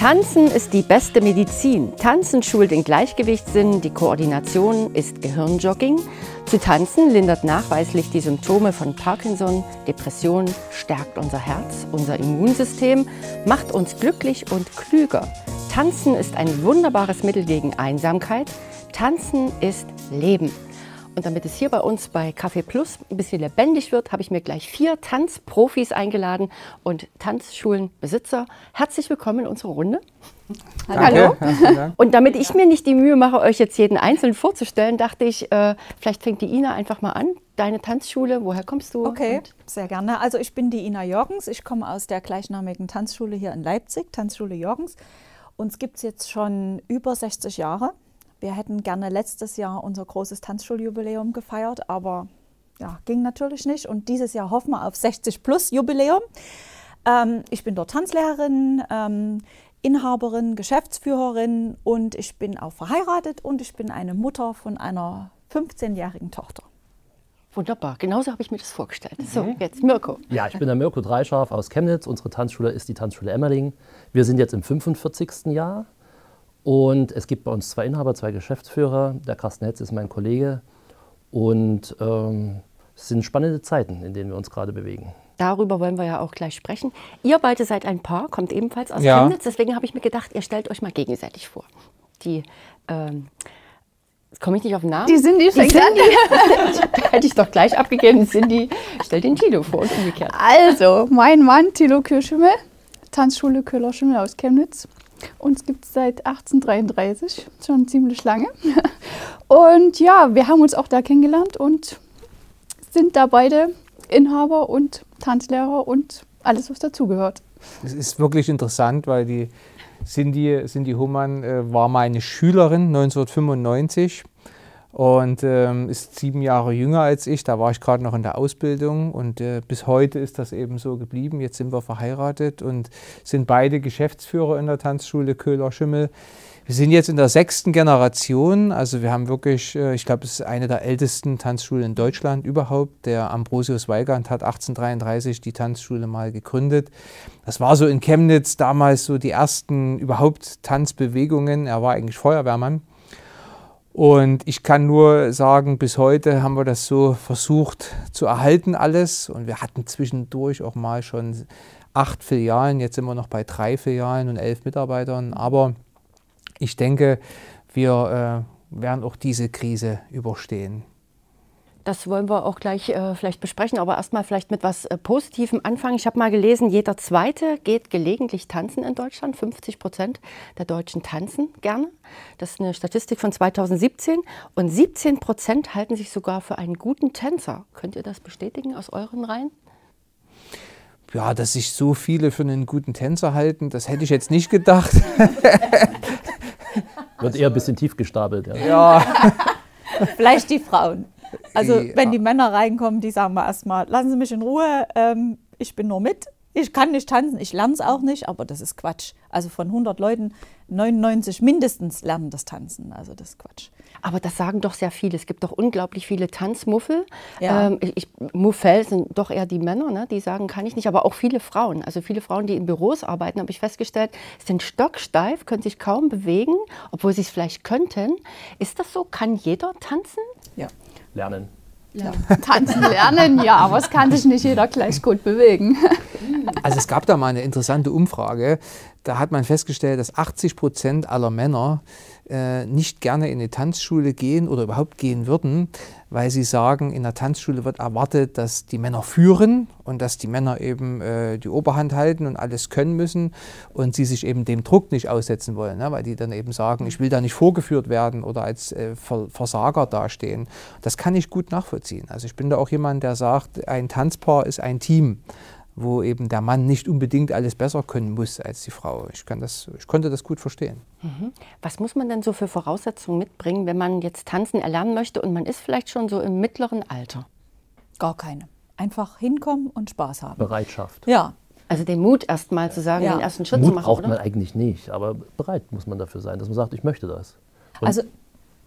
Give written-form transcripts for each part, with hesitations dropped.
Tanzen ist die beste Medizin. Tanzen schult den Gleichgewichtssinn, die Koordination ist Gehirnjogging. Zu tanzen lindert nachweislich die Symptome von Parkinson, Depression, stärkt unser Herz, unser Immunsystem, macht uns glücklich und klüger. Tanzen ist ein wunderbares Mittel gegen Einsamkeit. Tanzen ist Leben. Und damit es hier bei uns bei Café Plus ein bisschen lebendig wird, habe ich mir gleich 4 Tanzprofis eingeladen und Tanzschulenbesitzer. Herzlich willkommen in unserer Runde. Hallo. Hallo. Und damit ich mir nicht die Mühe mache, euch jetzt jeden einzeln vorzustellen, dachte ich, vielleicht fängt die Ina einfach mal an. Deine Tanzschule, woher kommst du? Okay, sehr gerne. Also ich bin die Ina Jorgens. Ich komme aus der gleichnamigen Tanzschule hier in Leipzig, Tanzschule Jorgens. Uns gibt es jetzt schon über 60 Jahre. Wir hätten gerne letztes Jahr unser großes Tanzschuljubiläum gefeiert, aber ja, ging natürlich nicht. Und dieses Jahr hoffen wir auf 60-plus-Jubiläum. Ich bin dort Tanzlehrerin, Inhaberin, Geschäftsführerin und ich bin auch verheiratet und ich bin eine Mutter von einer 15-jährigen Tochter. Wunderbar, genauso habe ich mir das vorgestellt. So, jetzt Mirko. Ja, ich bin der Mirko Dreischarf aus Chemnitz. Unsere Tanzschule ist die Tanzschule Emmerling. Wir sind jetzt im 45. Jahr. Und es gibt bei uns 2 Inhaber, 2 Geschäftsführer. Der Carsten Hetz ist mein Kollege. Und es sind spannende Zeiten, in denen wir uns gerade bewegen. Darüber wollen wir ja auch gleich sprechen. Ihr beide seid ein Paar, kommt ebenfalls aus Chemnitz. Deswegen habe ich mir gedacht, ihr stellt euch mal gegenseitig vor. Die, jetzt komme ich nicht auf den Namen. Die Cindy. Hätte ich doch gleich abgegeben. Cindy, stell den Tilo vor und umgekehrt. Also, mein Mann Thilo Kirschhimmel, Tanzschule Köhler-Schimmel aus Chemnitz. Uns gibt es seit 1833, schon ziemlich lange. Und ja, wir haben uns auch da kennengelernt und sind da beide Inhaber und Tanzlehrer und alles, was dazugehört. Es ist wirklich interessant, weil die Cindy Humann war meine Schülerin 1995 und ist 7 Jahre jünger als ich. Da war ich gerade noch in der Ausbildung und bis heute ist das eben so geblieben. Jetzt sind wir verheiratet und sind beide Geschäftsführer in der Tanzschule Köhler-Schimmel. Wir sind jetzt in der 6. Generation, also wir haben wirklich, ich glaube, es ist eine der ältesten Tanzschulen in Deutschland überhaupt. Der Ambrosius Weigand hat 1833 die Tanzschule mal gegründet. Das war so in Chemnitz damals so die ersten überhaupt Tanzbewegungen. Er war eigentlich Feuerwehrmann. Und ich kann nur sagen, bis heute haben wir das so versucht zu erhalten alles. Und wir hatten zwischendurch auch mal schon 8 Filialen, jetzt sind wir noch bei 3 Filialen und 11 Mitarbeitern. Aber ich denke, wir werden auch diese Krise überstehen. Das wollen wir auch gleich vielleicht besprechen, aber erstmal vielleicht mit was Positivem anfangen. Ich habe mal gelesen, jeder Zweite geht gelegentlich tanzen in Deutschland. 50% der Deutschen tanzen gerne. Das ist eine Statistik von 2017. Und 17% halten sich sogar für einen guten Tänzer. Könnt ihr das bestätigen aus euren Reihen? Ja, dass sich so viele für einen guten Tänzer halten, das hätte ich jetzt nicht gedacht. Wird eher ein bisschen tief gestapelt. Ja. Vielleicht die Frauen. Also wenn die Männer reinkommen, die sagen wir erstmal, lassen Sie mich in Ruhe, ich bin nur mit. Ich kann nicht tanzen, ich lerne es auch nicht, aber das ist Quatsch. Also von 100 Leuten, 99 mindestens lernen das Tanzen, also das ist Quatsch. Aber das sagen doch sehr viele. Es gibt doch unglaublich viele Tanzmuffel. Ja. Muffel sind doch eher die Männer, ne? Die sagen, kann ich nicht, aber auch viele Frauen. Also viele Frauen, die in Büros arbeiten, habe ich festgestellt, sind stocksteif, können sich kaum bewegen, obwohl sie es vielleicht könnten. Ist das so? Kann jeder tanzen? Ja. Lernen. Ja. Tanzen lernen, ja, aber es kann sich nicht jeder gleich gut bewegen. Also es gab da mal eine interessante Umfrage, da hat man festgestellt, dass 80% aller Männer nicht gerne in eine Tanzschule gehen oder überhaupt gehen würden, weil sie sagen, in der Tanzschule wird erwartet, dass die Männer führen und dass die Männer eben die Oberhand halten und alles können müssen und sie sich eben dem Druck nicht aussetzen wollen, ne? Weil die dann eben sagen, ich will da nicht vorgeführt werden oder als Versager dastehen. Das kann ich gut nachvollziehen. Also ich bin da auch jemand, der sagt, ein Tanzpaar ist ein Team, wo eben der Mann nicht unbedingt alles besser können muss als die Frau. Ich konnte das gut verstehen. Was muss man denn so für Voraussetzungen mitbringen, wenn man jetzt tanzen erlernen möchte und man ist vielleicht schon so im mittleren Alter? Gar keine. Einfach hinkommen und Spaß haben. Bereitschaft. Ja. Also den Mut erst mal zu sagen, Ja. den ersten Schritt Mut zu machen, braucht oder? man eigentlich nicht, aber bereit muss man dafür sein, dass man sagt, ich möchte das. Und Also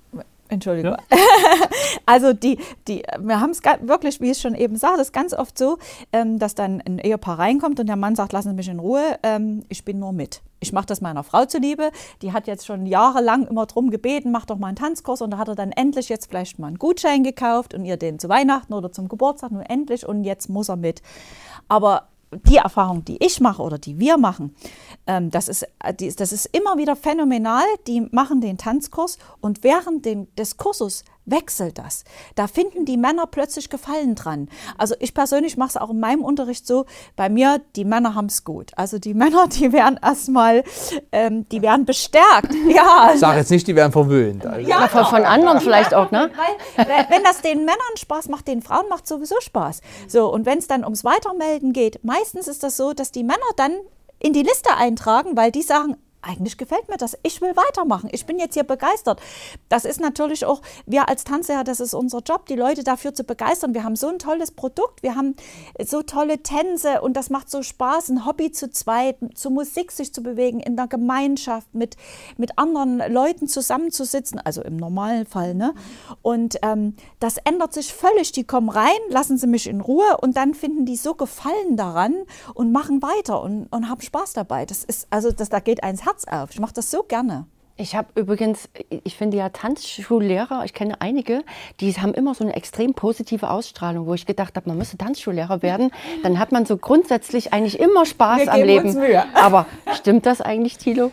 Entschuldigung. Ja. Also wir haben es wirklich, wie ich schon eben sagte, das ist ganz oft so, dass dann ein Ehepaar reinkommt und der Mann sagt, lassen Sie mich in Ruhe, ich bin nur mit. Ich mache das meiner Frau zuliebe. Die hat jetzt schon jahrelang immer drum gebeten, mach doch mal einen Tanzkurs. Und da hat er dann endlich jetzt vielleicht mal einen Gutschein gekauft und ihr den zu Weihnachten oder zum Geburtstag nun endlich und jetzt muss er mit. Aber die Erfahrung, die ich mache oder die wir machen, das ist immer wieder phänomenal. Die machen den Tanzkurs und während des Kurses wechselt das. Da finden die Männer plötzlich Gefallen dran. Also ich persönlich mache es auch in meinem Unterricht so, bei mir, die Männer haben es gut. Also die Männer, die werden erstmal, die werden bestärkt. Ja. Ich sage jetzt nicht, die werden verwöhnt. Also. Ja, von anderen vielleicht auch, ne? Weil, wenn das den Männern Spaß macht, den Frauen macht sowieso Spaß. So, und wenn es dann ums Weitermelden geht, meistens ist das so, dass die Männer dann in die Liste eintragen, weil die sagen, eigentlich gefällt mir das, ich will weitermachen, ich bin jetzt hier begeistert. Das ist natürlich auch, wir als Tanzlehrer, das ist unser Job, die Leute dafür zu begeistern. Wir haben so ein tolles Produkt, wir haben so tolle Tänze und das macht so Spaß, ein Hobby zu zweit, zur Musik sich zu bewegen, in der Gemeinschaft, mit anderen Leuten zusammenzusitzen, also im normalen Fall. Ne? Und das ändert sich völlig, die kommen rein, lassen sie mich in Ruhe und dann finden die so Gefallen daran und machen weiter und haben Spaß dabei. Das ist, also da geht eins Herz auf. Ich mache das so gerne. Ich habe übrigens, ich finde ja Tanzschullehrer, ich kenne einige, die haben immer so eine extrem positive Ausstrahlung, wo ich gedacht habe, man müsste Tanzschullehrer werden. Dann hat man so grundsätzlich eigentlich immer Spaß am Leben. Uns Mühe. Aber stimmt das eigentlich, Thilo?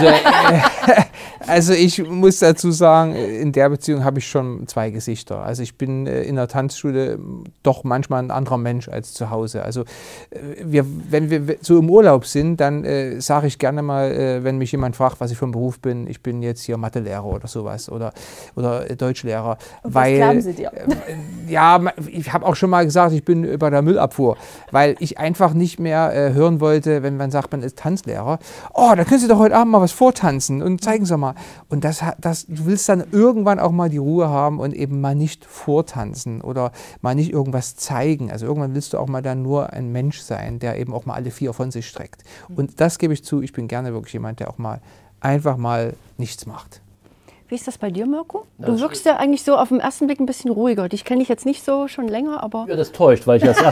Also ich muss dazu sagen, in der Beziehung habe ich schon zwei Gesichter. Also ich bin in der Tanzschule doch manchmal ein anderer Mensch als zu Hause. Also wenn wir so im Urlaub sind, dann sage ich gerne mal, wenn mich jemand fragt, was ich für ein Beruf bin, ich bin jetzt hier Mathelehrer oder sowas oder Deutschlehrer. Und was glauben Sie dir? Ja, ich habe auch schon mal gesagt, ich bin bei der Müllabfuhr, weil ich einfach nicht mehr hören wollte, wenn man sagt, man ist Tanzlehrer. Oh, dann können Sie doch heute Abend mal was vortanzen und zeigen Sie mal. Und du willst dann irgendwann auch mal die Ruhe haben und eben mal nicht vortanzen oder mal nicht irgendwas zeigen. Also irgendwann willst du auch mal dann nur ein Mensch sein, der eben auch mal alle vier von sich streckt. Und das gebe ich zu, ich bin gerne wirklich jemand, der auch mal einfach mal nichts macht. Wie ist das bei dir, Mirko? Du wirkst ja eigentlich so auf den ersten Blick ein bisschen ruhiger. Dich kenne ich jetzt nicht so schon länger, aber... Ja, das täuscht, weil ich das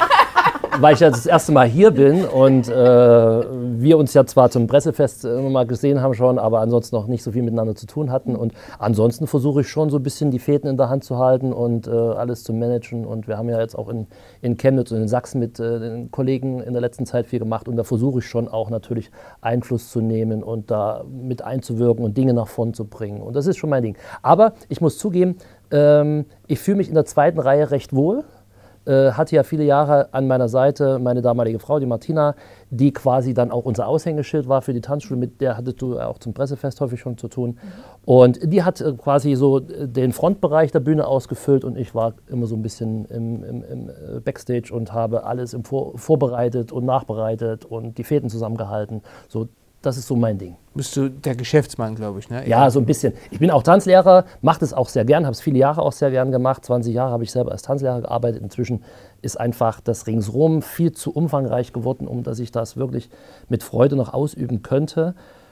erste Mal hier bin und wir uns ja zwar zum Pressefest immer mal gesehen haben schon, aber ansonsten noch nicht so viel miteinander zu tun hatten. Und ansonsten versuche ich schon so ein bisschen die Fäden in der Hand zu halten und alles zu managen. Und wir haben ja jetzt auch in Chemnitz und in Sachsen mit den Kollegen in der letzten Zeit viel gemacht. Und da versuche ich schon auch natürlich Einfluss zu nehmen und da mit einzuwirken und Dinge nach vorn zu bringen. Und das ist schon mein Ding. Aber ich muss zugeben, ich fühle mich in der zweiten Reihe recht wohl. Hatte ja viele Jahre an meiner Seite meine damalige Frau, die Martina, die quasi dann auch unser Aushängeschild war für die Tanzschule, mit der hattest du auch zum Pressefest häufig schon zu tun. Und die hat quasi so den Frontbereich der Bühne ausgefüllt und ich war immer so ein bisschen im Backstage und habe alles vorbereitet und nachbereitet und die Fäden zusammengehalten. So, das ist so mein Ding. Bist du der Geschäftsmann, glaube ich, ne? Ja, so ein bisschen. Ich bin auch Tanzlehrer, mache das auch sehr gern, habe es viele Jahre auch sehr gern gemacht. 20 Jahre habe ich selber als Tanzlehrer gearbeitet. Inzwischen ist einfach das Ringsrum viel zu umfangreich geworden, um dass ich das wirklich mit Freude noch ausüben könnte.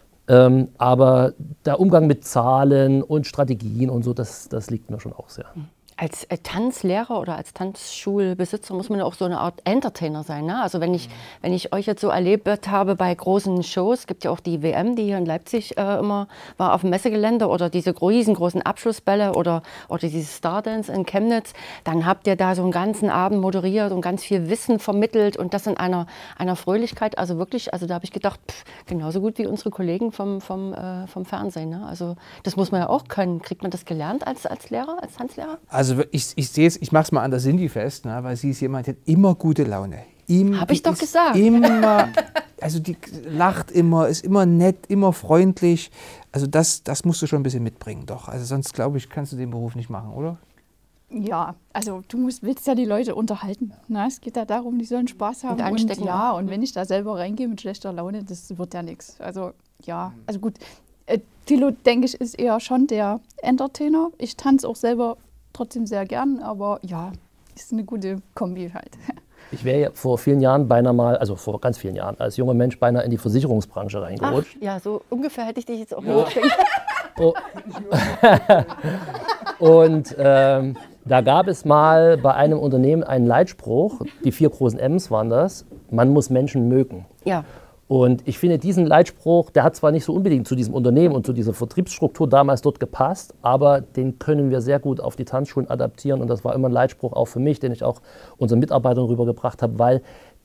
Aber der Umgang mit Zahlen und Strategien und so, das liegt mir schon auch sehr. Als Tanzlehrer oder als Tanzschulbesitzer muss man ja auch so eine Art Entertainer sein. Ne? Also wenn ich euch jetzt so erlebt habe bei großen Shows, es gibt ja auch die WM, die hier in Leipzig immer war auf dem Messegelände oder diese riesengroßen Abschlussbälle oder dieses Stardance in Chemnitz, dann habt ihr da so einen ganzen Abend moderiert und ganz viel Wissen vermittelt und das in einer Fröhlichkeit, also wirklich, also da habe ich gedacht, genauso gut wie unsere Kollegen vom Fernsehen. Ne? Also das muss man ja auch können. Kriegt man das gelernt als Lehrer, als Tanzlehrer? Also ich sehe es, ich mache es mal an der Cindy fest, ne, weil sie ist jemand, der hat immer gute Laune. Habe ich doch gesagt. Immer, also die lacht immer, ist immer nett, immer freundlich. Also das musst du schon ein bisschen mitbringen, doch. Also sonst, glaube ich, kannst du den Beruf nicht machen, oder? Ja, also willst ja die Leute unterhalten. Na, es geht ja darum, die sollen Spaß haben. Und anstecken. Und wenn ich da selber reingehe mit schlechter Laune, das wird ja nichts. Also ja, also gut. Thilo, denke ich, ist eher schon der Entertainer. Ich tanze auch selber trotzdem sehr gern, aber ja, ist eine gute Kombi halt. Ich wäre ja vor vielen Jahren beinahe mal, also vor ganz vielen Jahren, als junger Mensch beinahe in die Versicherungsbranche reingerutscht. Ach, ja, so ungefähr hätte ich dich jetzt auch hingekriegt. Oh. Und da gab es mal bei einem Unternehmen einen Leitspruch, die 4 großen M's waren das: Man muss Menschen mögen. Ja. Und ich finde, diesen Leitspruch, der hat zwar nicht so unbedingt zu diesem Unternehmen und zu dieser Vertriebsstruktur damals dort gepasst, aber den können wir sehr gut auf die Tanzschulen adaptieren. Und das war immer ein Leitspruch auch für mich, den ich auch unseren Mitarbeitern rübergebracht habe, weil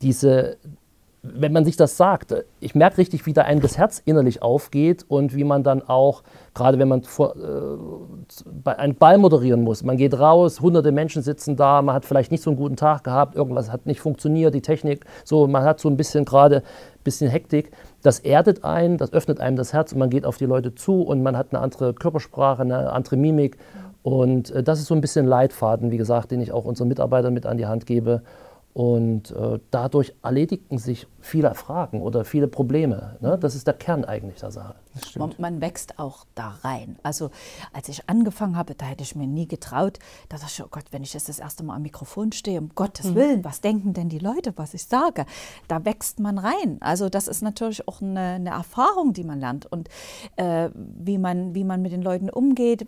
wenn man sich das sagt, ich merke richtig, wie da einem das Herz innerlich aufgeht und wie man dann auch, gerade wenn man einen Ball moderieren muss, man geht raus, hunderte Menschen sitzen da, man hat vielleicht nicht so einen guten Tag gehabt, irgendwas hat nicht funktioniert, die Technik, so, man hat so ein bisschen Hektik, das erdet einen, das öffnet einem das Herz und man geht auf die Leute zu und man hat eine andere Körpersprache, eine andere Mimik und das ist so ein bisschen Leitfaden, wie gesagt, den ich auch unseren Mitarbeitern mit an die Hand gebe. Und dadurch erledigten sich viele Fragen oder viele Probleme. Ne? Das ist der Kern eigentlich der Sache. Man wächst auch da rein. Also als ich angefangen habe, da hätte ich mir nie getraut, da dachte ich, oh Gott, wenn ich jetzt das erste Mal am Mikrofon stehe, um Gottes Willen, was denken denn die Leute, was ich sage? Da wächst man rein. Also das ist natürlich auch eine Erfahrung, die man lernt. Und wie man mit den Leuten umgeht,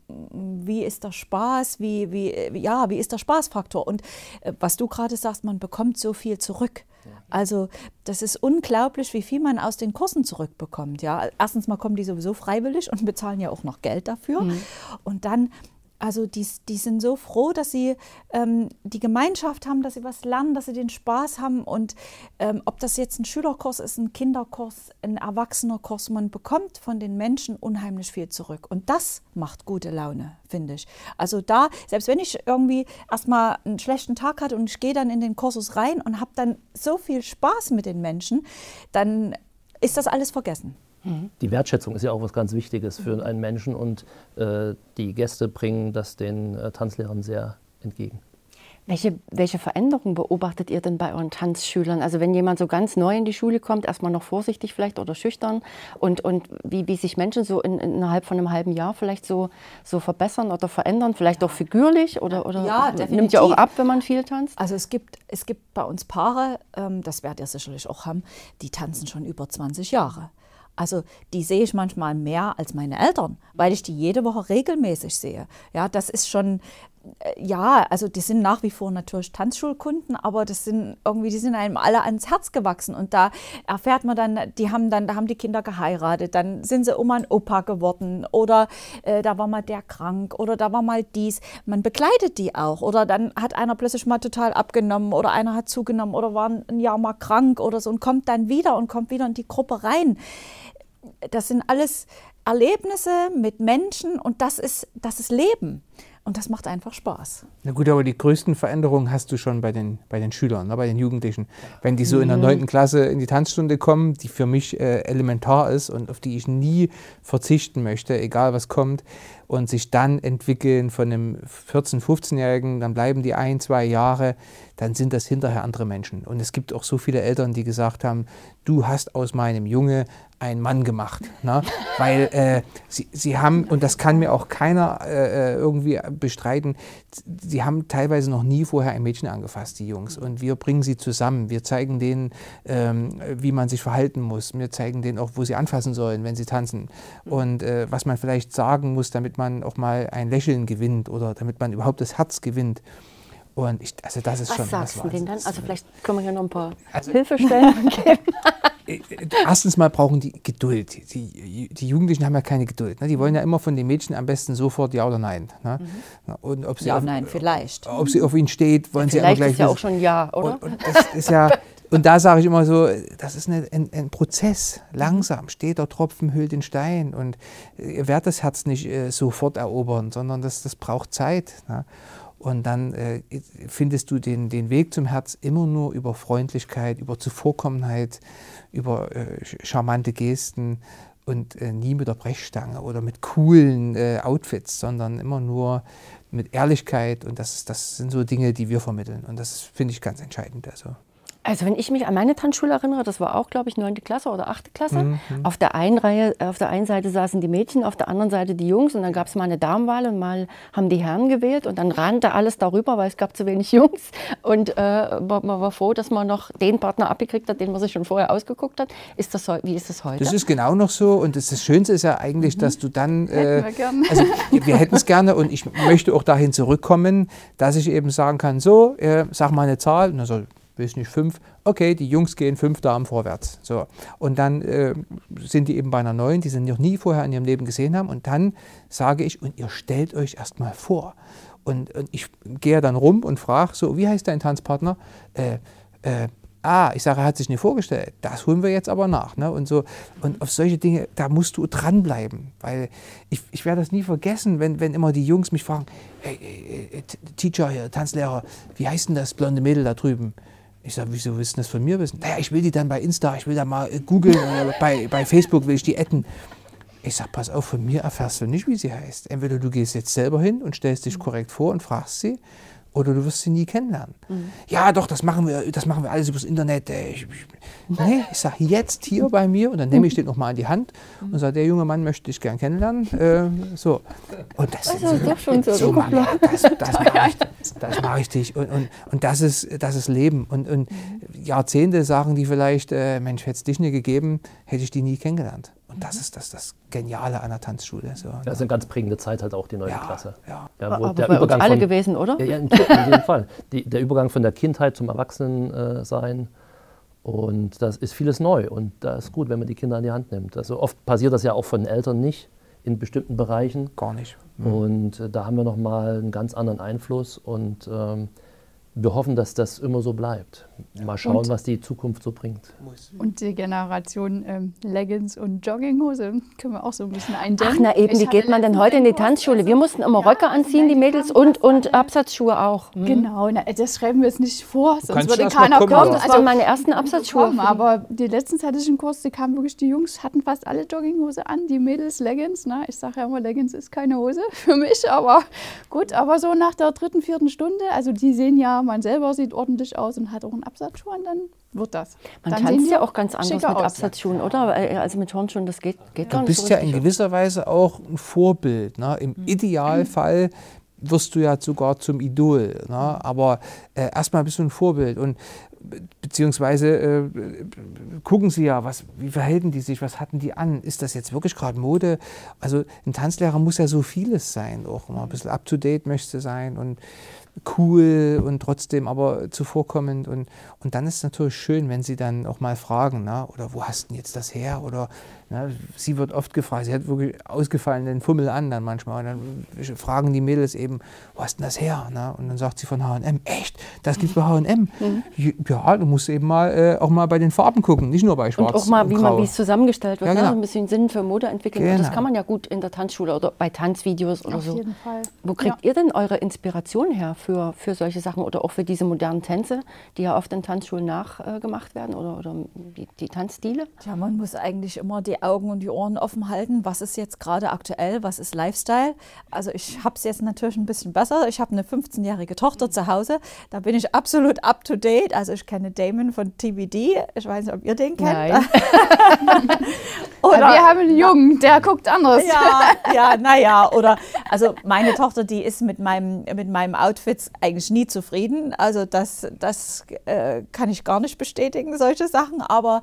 wie ist der Spaß, wie ist der Spaßfaktor? Und was du gerade sagst, man bekommt so viel zurück. Also das ist unglaublich, wie viel man aus den Kursen zurückbekommt. Ja? Erstens mal kommen die sowieso freiwillig und bezahlen ja auch noch Geld dafür. Und dann, also die sind so froh, dass sie die Gemeinschaft haben, dass sie was lernen, dass sie den Spaß haben. Und ob das jetzt ein Schülerkurs ist, ein Kinderkurs, ein Erwachsenerkurs, man bekommt von den Menschen unheimlich viel zurück. Und das macht gute Laune, finde ich. Also da, selbst wenn ich irgendwie erstmal einen schlechten Tag hatte und ich gehe dann in den Kursus rein und habe dann so viel Spaß mit den Menschen, dann ist das alles vergessen. Die Wertschätzung ist ja auch was ganz Wichtiges für einen Menschen und die Gäste bringen das den Tanzlehrern sehr entgegen. Welche Veränderungen beobachtet ihr denn bei euren Tanzschülern? Also wenn jemand so ganz neu in die Schule kommt, erstmal noch vorsichtig vielleicht oder schüchtern und wie sich Menschen so innerhalb von einem halben Jahr vielleicht so verbessern oder verändern, vielleicht auch figürlich oder ja, nimmt ja auch ab, wenn man viel tanzt? Also es gibt bei uns Paare, das werdet ihr sicherlich auch haben, die tanzen schon über 20 Jahre. Also die sehe ich manchmal mehr als meine Eltern, weil ich die jede Woche regelmäßig sehe. Ja, das ist schon, ja, also die sind nach wie vor natürlich Tanzschulkunden, aber die sind einem alle ans Herz gewachsen. Und da erfährt man dann, da haben die Kinder geheiratet, dann sind sie Oma und Opa geworden oder da war mal der krank oder da war mal dies. Man begleitet die auch oder dann hat einer plötzlich mal total abgenommen oder einer hat zugenommen oder war ein Jahr mal krank oder so und kommt wieder in die Gruppe rein. Das sind alles Erlebnisse mit Menschen und das ist Leben. Und das macht einfach Spaß. Na gut, aber die größten Veränderungen hast du schon bei den Schülern, ne, bei den Jugendlichen. Wenn die so in der 9. Klasse in die Tanzstunde kommen, die für mich elementar ist und auf die ich nie verzichten möchte, egal was kommt, und sich dann entwickeln von einem 14-, 15-Jährigen, dann bleiben die 1, 2 Jahre, dann sind das hinterher andere Menschen. Und es gibt auch so viele Eltern, die gesagt haben, du hast aus meinem Junge einen Mann gemacht. Ne? Weil sie haben, und das kann mir auch keiner irgendwie bestreiten, sie haben teilweise noch nie vorher ein Mädchen angefasst, die Jungs. Und wir bringen sie zusammen. Wir zeigen denen, wie man sich verhalten muss. Wir zeigen denen auch, wo sie anfassen sollen, wenn sie tanzen. Und was man vielleicht sagen muss, damit man auch mal ein Lächeln gewinnt oder damit man überhaupt das Herz gewinnt. Und also das ist was schon sagst du denn dann? Also vielleicht können wir hier noch ein paar Also- Hilfestellen geben. Erstens mal brauchen die Geduld. Die Jugendlichen haben ja keine Geduld. Ne? Die wollen ja immer von den Mädchen am besten sofort ja oder nein. Ne? Und ob sie Ja, auf, nein, vielleicht. ob sie auf ihn steht, wollen sie immer Vielleicht gleich ist ja auch wissen. schon ein Ja, oder? Und das ist ja, und da sage ich immer so, das ist ein Prozess. Langsam steht der Tropfen, hüllt den Stein. Und ihr werdet das Herz nicht sofort erobern, sondern das braucht Zeit. Ne? Und dann findest du den Weg zum Herz immer nur über Freundlichkeit, über Zuvorkommenheit, über charmante Gesten und nie mit der Brechstange oder mit coolen Outfits, sondern immer nur mit Ehrlichkeit. Und das sind so Dinge, die wir vermitteln. Und das finde ich ganz entscheidend. Also. Also wenn ich mich an meine Tanzschule erinnere, das war auch, glaube ich, 9. Klasse oder 8. Klasse. Auf der einen Seite saßen die Mädchen, auf der anderen Seite die Jungs und dann gab es mal eine Damenwahl und mal haben die Herren gewählt und dann rannte alles darüber, weil es gab zu wenig Jungs und man war froh, dass man noch den Partner abgekriegt hat, den man sich schon vorher ausgeguckt hat. Wie ist das heute? Das ist genau noch so und das Schönste ist ja eigentlich, dass du dann, also wir hätten es gerne und ich möchte auch dahin zurückkommen, dass ich eben sagen kann, so, sag mal eine Zahl und dann soll weiß nicht, 5, okay, die Jungs gehen 5 Damen vorwärts. So. Und dann sind die eben bei einer 9, die sie noch nie vorher in ihrem Leben gesehen haben. Und dann sage ich, und ihr stellt euch erst mal vor. Und ich gehe dann rum und frage so, wie heißt dein Tanzpartner? Ich sage, er hat sich nicht vorgestellt. Das holen wir jetzt aber nach. Ne? Und, so. Und auf solche Dinge, da musst du dranbleiben. Weil ich werde das nie vergessen, wenn immer die Jungs mich fragen, hey, Teacher hier, Tanzlehrer, wie heißt denn das blonde Mädel da drüben? Ich sage, wieso willst du das von mir wissen? Naja, ich will die dann bei Insta, ich will da mal googeln, bei Facebook will ich die adden. Ich sage, pass auf, von mir erfährst du nicht, wie sie heißt. Entweder du gehst jetzt selber hin und stellst dich korrekt vor und fragst sie, oder du wirst sie nie kennenlernen. Ja, doch, das machen wir alles übers Internet. Nee, ich sage, jetzt hier bei mir und dann nehme ich den nochmal in die Hand und sage, der junge Mann möchte ich gern kennenlernen. So. Und das mache ich dich. Und das ist Leben. Und Jahrzehnte sagen die vielleicht, Mensch, hätte es dich nicht gegeben, hätte ich die nie kennengelernt. Und das ist das Geniale an der Tanzschule. So, das ist eine ganz prägende Zeit halt auch, die 9. Klasse. Ja, wo aber der bei Übergang uns alle gewesen, oder? Ja, in jedem Fall. Der Übergang von der Kindheit zum Erwachsenensein. Und das ist vieles neu. Und da ist gut, wenn man die Kinder an die Hand nimmt. Also oft passiert das ja auch von den Eltern nicht in bestimmten Bereichen. Gar nicht. Und da haben wir nochmal einen ganz anderen Einfluss. Und wir hoffen, dass das immer so bleibt. Mal schauen, was die Zukunft so bringt. Und die Generation Leggings und Jogginghose können wir auch so ein bisschen eindämmen. Ach na eben, wie geht man denn heute in die Tanzschule? Wir mussten immer Röcke anziehen, die Mädels, und Absatzschuhe auch. Genau, das schreiben wir jetzt nicht vor, sonst würde keiner kommen. Das waren meine ersten Absatzschuhe. Aber die letzten hatte ich einen Kurs, die kamen wirklich, die Jungs hatten fast alle Jogginghose an, die Mädels Leggings. Na, ich sage ja immer, Leggings ist keine Hose für mich, aber gut. Aber so nach der 3., 4. Stunde, also die sehen ja, man selber sieht ordentlich aus und hat auch einen Absatzschuh und dann wird das. Man tanzt ja auch ganz anders mit Absatzschuhen, oder? Also mit Turnschuhen, das geht gar nicht. Du bist ja in gewisser Weise auch ein Vorbild. Ne? Im Idealfall wirst du ja sogar zum Idol. Ne? Aber erstmal bist du ein Vorbild. Und beziehungsweise gucken sie ja, wie verhalten die sich, was hatten die an? Ist das jetzt wirklich gerade Mode? Also ein Tanzlehrer muss ja so vieles sein, auch mal ein bisschen up-to-date möchte sein und cool und trotzdem aber zuvorkommend. Und dann ist es natürlich schön, wenn sie dann auch mal fragen, na, oder wo hast du denn jetzt das her? Oder na, sie wird oft gefragt, sie hat wirklich ausgefallenen Fummel an dann manchmal. Und dann fragen die Mädels eben, wo hast du denn das her? Na? Und dann sagt sie von H&M, echt? Das gibt's bei H&M? Ja, du musst eben mal auch mal bei den Farben gucken, nicht nur bei Schwarz und auch mal, wie es zusammengestellt wird, ja, genau. Ne? Ein bisschen Sinn für Mode entwickeln. Genau. Das kann man ja gut in der Tanzschule oder bei Tanzvideos oder so. Auf jeden Fall. Wo kriegt ihr denn eure Inspiration her für solche Sachen oder auch für diese modernen Tänze, die ja oft in Tanzschulen nachgemacht werden oder die Tanzstile? Ja, man muss eigentlich immer die Augen und die Ohren offen halten. Was ist jetzt gerade aktuell? Was ist Lifestyle? Also ich habe es jetzt natürlich ein bisschen besser. Ich habe eine 15-jährige Tochter zu Hause. Da bin ich absolut up to date. Also ich kenne Damon von TBD. Ich weiß nicht, ob ihr den kennt. Nein. Oder wir haben einen Jungen, der guckt anders. Naja. Oder also meine Tochter, die ist mit meinem Outfits eigentlich nie zufrieden. Also das kann ich gar nicht bestätigen, solche Sachen. Aber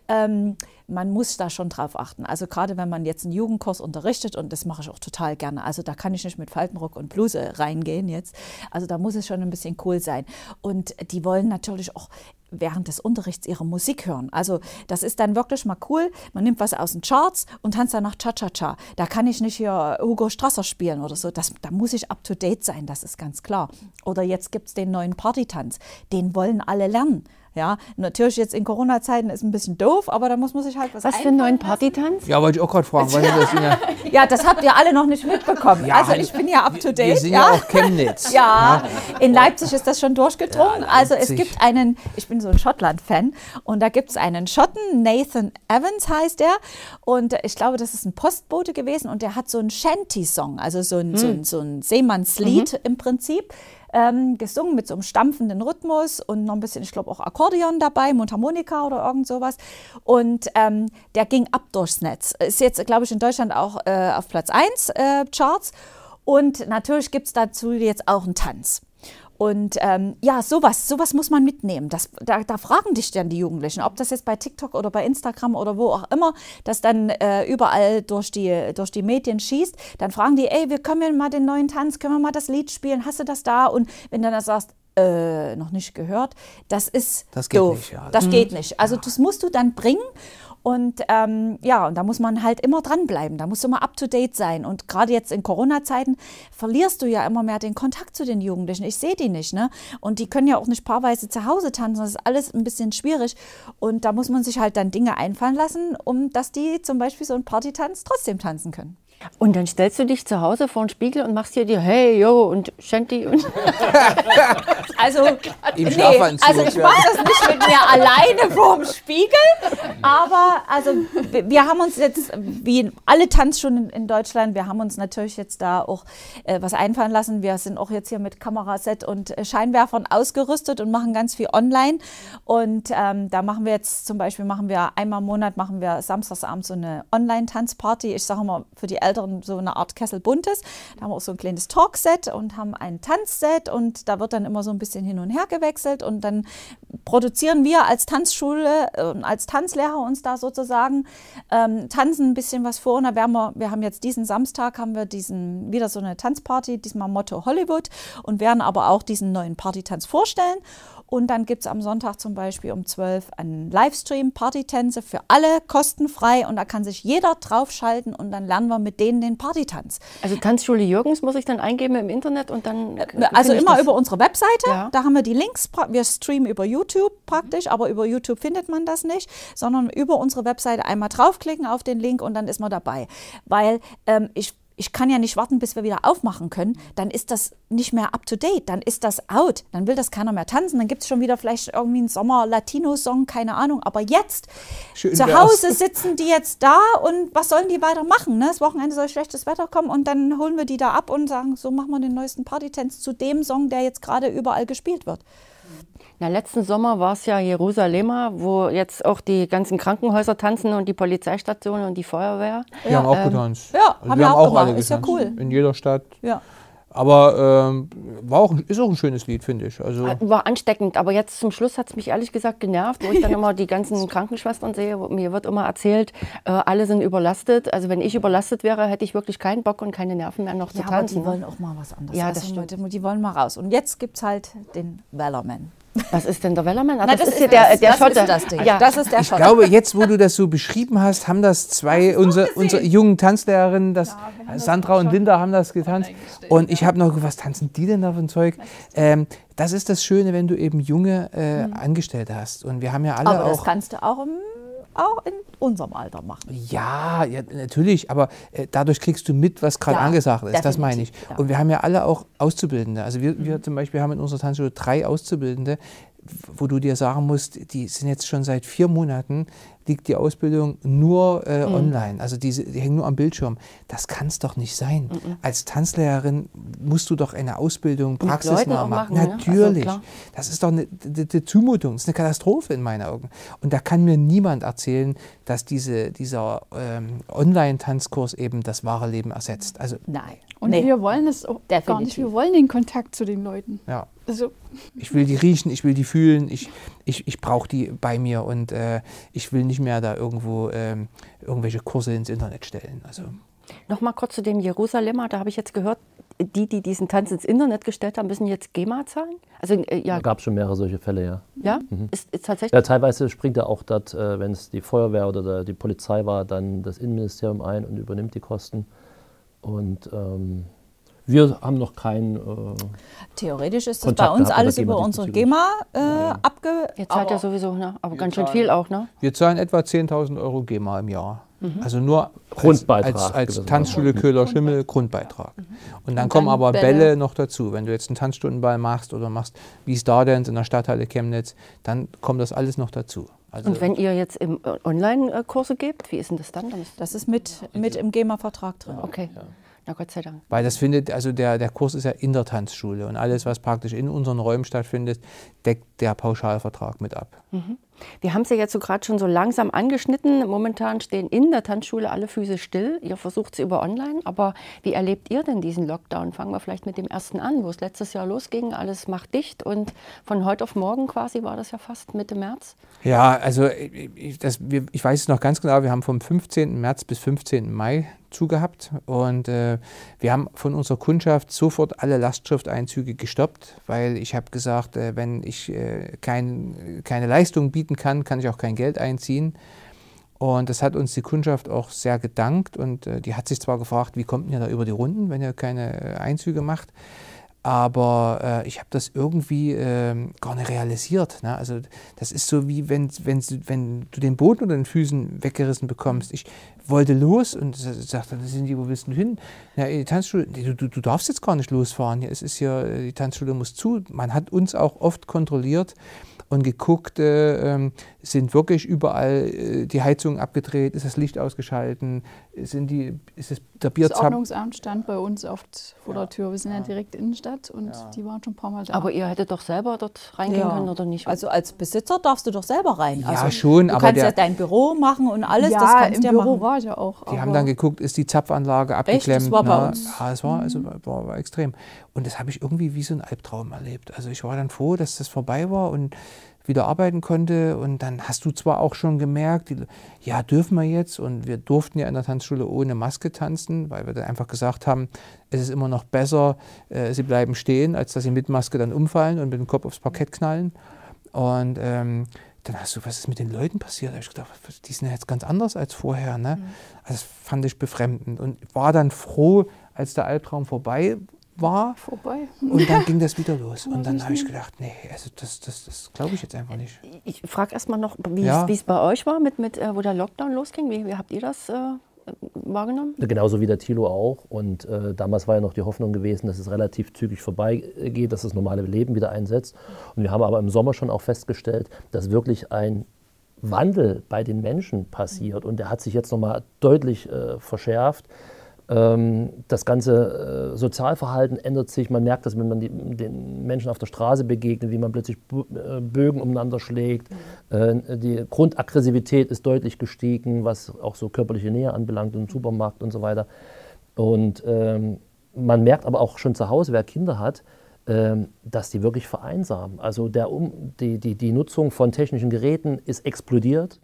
man muss da schon drauf achten. Also gerade wenn man jetzt einen Jugendkurs unterrichtet, und das mache ich auch total gerne, also da kann ich nicht mit Faltenrock und Bluse reingehen jetzt. Also da muss es schon ein bisschen cool sein. Und die wollen natürlich auch während des Unterrichts ihre Musik hören. Also das ist dann wirklich mal cool. Man nimmt was aus den Charts und tanzt danach Cha-Cha-Cha. Da kann ich nicht hier Hugo Strasser spielen oder so. Da muss ich up-to-date sein, das ist ganz klar. Oder jetzt gibt es den neuen Partytanz. Den wollen alle lernen. Ja, natürlich jetzt in Corona-Zeiten ist ein bisschen doof, aber da muss man sich halt was für einen neuen Partytanz? Ja, wollte ich auch gerade fragen. Ja, das habt ihr alle noch nicht mitbekommen. Ja, also ich bin ja up to date. Wir sind ja auch Chemnitz. Ja, in Leipzig ist das schon durchgedrungen. Ja, also es gibt einen, ich bin so ein Schottland-Fan, und da gibt es einen Schotten, Nathan Evans heißt der, und ich glaube, das ist ein Postbote gewesen, und der hat so einen Shanty-Song, also so ein Seemannslied im Prinzip. gesungen mit so einem stampfenden Rhythmus und noch ein bisschen, ich glaube auch Akkordeon dabei, Mundharmonika oder irgend sowas. Und der ging ab durchs Netz. Ist jetzt, glaube ich, in Deutschland auch auf Platz 1 Charts. Und natürlich gibt es dazu jetzt auch einen Tanz. Und ja, sowas muss man mitnehmen. Da fragen dich dann die Jugendlichen, ob das jetzt bei TikTok oder bei Instagram oder wo auch immer, das dann überall durch die Medien schießt. Dann fragen die, ey, wir können ja mal den neuen Tanz, können wir mal das Lied spielen, hast du das da? Und wenn du dann sagst, noch nicht gehört, das ist doof. Nicht, ja. Das geht nicht. Also das musst du dann bringen. Und ja, und da muss man halt immer dranbleiben, da musst du immer up-to-date sein. Und gerade jetzt in Corona-Zeiten verlierst du ja immer mehr den Kontakt zu den Jugendlichen. Ich sehe die nicht, ne? Und die können ja auch nicht paarweise zu Hause tanzen, das ist alles ein bisschen schwierig. Und da muss man sich halt dann Dinge einfallen lassen, dass die zum Beispiel so einen Partytanz trotzdem tanzen können. Und dann stellst du dich zu Hause vor den Spiegel und machst dir die Hey, yo und Shanty und Also, Im Schlafanzug, also ich mache das nicht mit mir alleine vorm Spiegel, aber also wir haben uns jetzt, wie alle Tanzschulen in Deutschland, wir haben uns natürlich jetzt da auch was einfallen lassen. Wir sind auch jetzt hier mit Kameraset und Scheinwerfern ausgerüstet und machen ganz viel online. Und da machen wir jetzt zum Beispiel, einmal im Monat machen wir samstagsabends so eine Online-Tanzparty. Ich sage mal, für die Älteren so eine Art Kessel Buntes. Da haben wir auch so ein kleines Talkset und haben ein Tanzset und da wird dann immer so ein bisschen hin und her gewechselt und dann produzieren wir als Tanzschule, als Tanzlehrer uns da sozusagen, tanzen ein bisschen was vor und da wir haben jetzt diesen Samstag, haben wir wieder so eine Tanzparty, diesmal Motto Hollywood und werden aber auch diesen neuen Partytanz vorstellen. Und dann gibt es am Sonntag zum Beispiel um 12 einen Livestream, Partytänze für alle, kostenfrei. Und da kann sich jeder draufschalten und dann lernen wir mit denen den Partytanz. Also Tanzschule Jürgens muss ich dann eingeben im Internet und dann... Also immer über unsere Webseite, ja. Da haben wir die Links. Wir streamen über YouTube praktisch, aber über YouTube findet man das nicht, sondern über unsere Webseite einmal draufklicken auf den Link und dann ist man dabei. Weil ich kann ja nicht warten, bis wir wieder aufmachen können. Dann ist das nicht mehr up-to-date, dann ist das out. Dann will das keiner mehr tanzen. Dann gibt es schon wieder vielleicht irgendwie einen Sommer-Latino-Song, keine Ahnung. Aber jetzt, zu Hause sitzen die jetzt da und was sollen die weiter machen? Ne? Das Wochenende soll schlechtes Wetter kommen und dann holen wir die da ab und sagen, so machen wir den neuesten Partytanz zu dem Song, der jetzt gerade überall gespielt wird. Na, letzten Sommer war es ja Jerusalem, wo jetzt auch die ganzen Krankenhäuser tanzen und die Polizeistationen und die Feuerwehr. Die haben auch getanzt. Ja, also haben wir wir haben auch auch alle gemacht. Ist ja getanzt. cool. In jeder Stadt. Ja. Aber ist auch ein schönes Lied, finde ich. Also War ansteckend, aber jetzt zum Schluss hat es mich ehrlich gesagt genervt, wo ich dann immer die ganzen Krankenschwestern sehe. Mir wird immer erzählt, alle sind überlastet. Also wenn ich überlastet wäre, hätte ich wirklich keinen Bock und keine Nerven mehr noch zu tanzen. Aber die wollen auch mal was anderes. Ja, das stimmt. Die wollen mal raus. Und jetzt gibt es halt den Wellerman. Was ist denn der Wellerman? Das ist der Schotte. Das ist der Schotte. Ich glaube, jetzt, wo du das so beschrieben hast, haben das unsere jungen Tanzlehrerinnen, Sandra und Linda haben das getanzt. Und ich habe noch gefragt, was tanzen die denn da für ein Zeug? Das ist das Schöne, wenn du eben junge Angestellte hast. Und wir haben ja alle aber auch... das kannst du auch in unserem Alter machen. Ja, natürlich, aber dadurch kriegst du mit, was gerade angesagt ist, das meine ich. Ja. Und wir haben ja alle auch Auszubildende. Also wir zum Beispiel haben in unserer Tanzschule 3 Auszubildende, wo du dir sagen musst, die sind jetzt schon seit 4 Monaten, liegt die Ausbildung nur online. Also die hängen nur am Bildschirm. Das kann es doch nicht sein. Als Tanzlehrerin musst du doch eine Ausbildung praxisnah machen. Natürlich. Also das ist doch eine Zumutung. Das ist eine Katastrophe in meinen Augen. Und da kann mir niemand erzählen, dass dieser Online-Tanzkurs eben das wahre Leben ersetzt. Also, nein. Und wir wollen es auch gar nicht. Wir wollen den Kontakt zu den Leuten. Ja. Also. Ich will die riechen, ich will die fühlen, ich brauche die bei mir und ich will nicht mehr da irgendwo irgendwelche Kurse ins Internet stellen. Also. Noch mal kurz zu dem Jerusalem, da habe ich jetzt gehört, die diesen Tanz ins Internet gestellt haben, müssen jetzt GEMA zahlen? Also, Da gab es schon mehrere solche Fälle, ja. Ja? Ist tatsächlich? Ja, teilweise springt ja auch dort, wenn es die Feuerwehr oder die Polizei war, dann das Innenministerium ein und übernimmt die Kosten. Und wir haben noch keinen... Theoretisch ist das bei uns alles über unsere GEMA abge... Ihr zahlt ja sowieso, ne? Aber ganz schön viel auch, ne? Wir zahlen etwa 10.000 € GEMA im Jahr. Also nur Grundbeitrag als Tanzschule Köhler-Schimmel Grundbeitrag. Und dann kommen aber Bälle noch dazu. Wenn du jetzt einen Tanzstundenball machst oder machst wie Stardance in der Stadthalle Chemnitz, dann kommt das alles noch dazu. Also und wenn ihr jetzt im Online-Kurse gebt, wie ist denn das dann? Das ist mit im GEMA-Vertrag drin. Okay. Ja. Na Gott sei Dank. Weil das findet, also der Kurs ist ja in der Tanzschule und alles, was praktisch in unseren Räumen stattfindet, deckt der Pauschalvertrag mit ab. Wir haben es ja jetzt so gerade schon so langsam angeschnitten. Momentan stehen in der Tanzschule alle Füße still. Ihr versucht es über online. Aber wie erlebt ihr denn diesen Lockdown? Fangen wir vielleicht mit dem ersten an, wo es letztes Jahr losging. Alles macht dicht und von heute auf morgen quasi war das ja fast Mitte März. Ja, also ich weiß es noch ganz genau, wir haben vom 15. März bis 15. Mai zugehabt und wir haben von unserer Kundschaft sofort alle Lastschrifteinzüge gestoppt, weil ich habe gesagt, wenn ich keine Leistung bieten kann, kann ich auch kein Geld einziehen. Und das hat uns die Kundschaft auch sehr gedankt und die hat sich zwar gefragt, wie kommt ihr da über die Runden, wenn ihr keine Einzüge macht, aber ich habe das irgendwie gar nicht realisiert. Ne? Also das ist so wie wenn du den Boden unter den Füßen weggerissen bekommst. Ich wollte los und sagte, wo willst du hin? Ja, die Tanzschule, du darfst jetzt gar nicht losfahren. Es ist hier, die Tanzschule muss zu. Man hat uns auch oft kontrolliert und geguckt, sind wirklich überall die Heizungen abgedreht, ist das Licht ausgeschalten, ist der Bierzapfen. Das Ordnungsamt stand bei uns oft vor der Tür. Wir sind ja direkt Innenstadt und die waren schon ein paar Mal da. Aber ihr hättet doch selber dort reingehen können oder nicht? Also als Besitzer darfst du doch selber rein. Ja, also schon. Du Aber kannst ja dein Büro machen und alles, ja, das kannst im du ja Büro machen. war ich ja auch. Die haben dann geguckt, ist die Zapfanlage abgeklemmt. Das war bei uns. Ja, es war extrem. Und das habe ich irgendwie wie so ein Albtraum erlebt. Also ich war dann froh, dass das vorbei war und wieder arbeiten konnte. Und dann hast du zwar auch schon gemerkt, ja, dürfen wir jetzt? Und wir durften ja in der Tanzschule ohne Maske tanzen, weil wir dann einfach gesagt haben, es ist immer noch besser, sie bleiben stehen, als dass sie mit Maske dann umfallen und mit dem Kopf aufs Parkett knallen. Und dann hast du, was ist mit den Leuten passiert? Da habe ich gedacht, die sind ja jetzt ganz anders als vorher. Ne? Also das fand ich befremdend und war dann froh, als der Albtraum vorbei war. Und dann ging das wieder los. Und dann habe ich gedacht, nee, also das glaube ich jetzt einfach nicht. Ich frage erst mal noch, wie es bei euch war, wo der Lockdown losging. Wie habt ihr das wahrgenommen? Genauso wie der Thilo auch. Und damals war ja noch die Hoffnung gewesen, dass es relativ zügig vorbeigeht, dass das normale Leben wieder einsetzt. Und wir haben aber im Sommer schon auch festgestellt, dass wirklich ein Wandel bei den Menschen passiert. Und der hat sich jetzt nochmal deutlich verschärft. Das ganze Sozialverhalten ändert sich. Man merkt das, wenn man den Menschen auf der Straße begegnet, wie man plötzlich Bögen umeinander schlägt. Die Grundaggressivität ist deutlich gestiegen, was auch so körperliche Nähe anbelangt im Supermarkt und so weiter. Und man merkt aber auch schon zu Hause, wer Kinder hat, dass die wirklich vereinsamen. Also die Nutzung von technischen Geräten ist explodiert.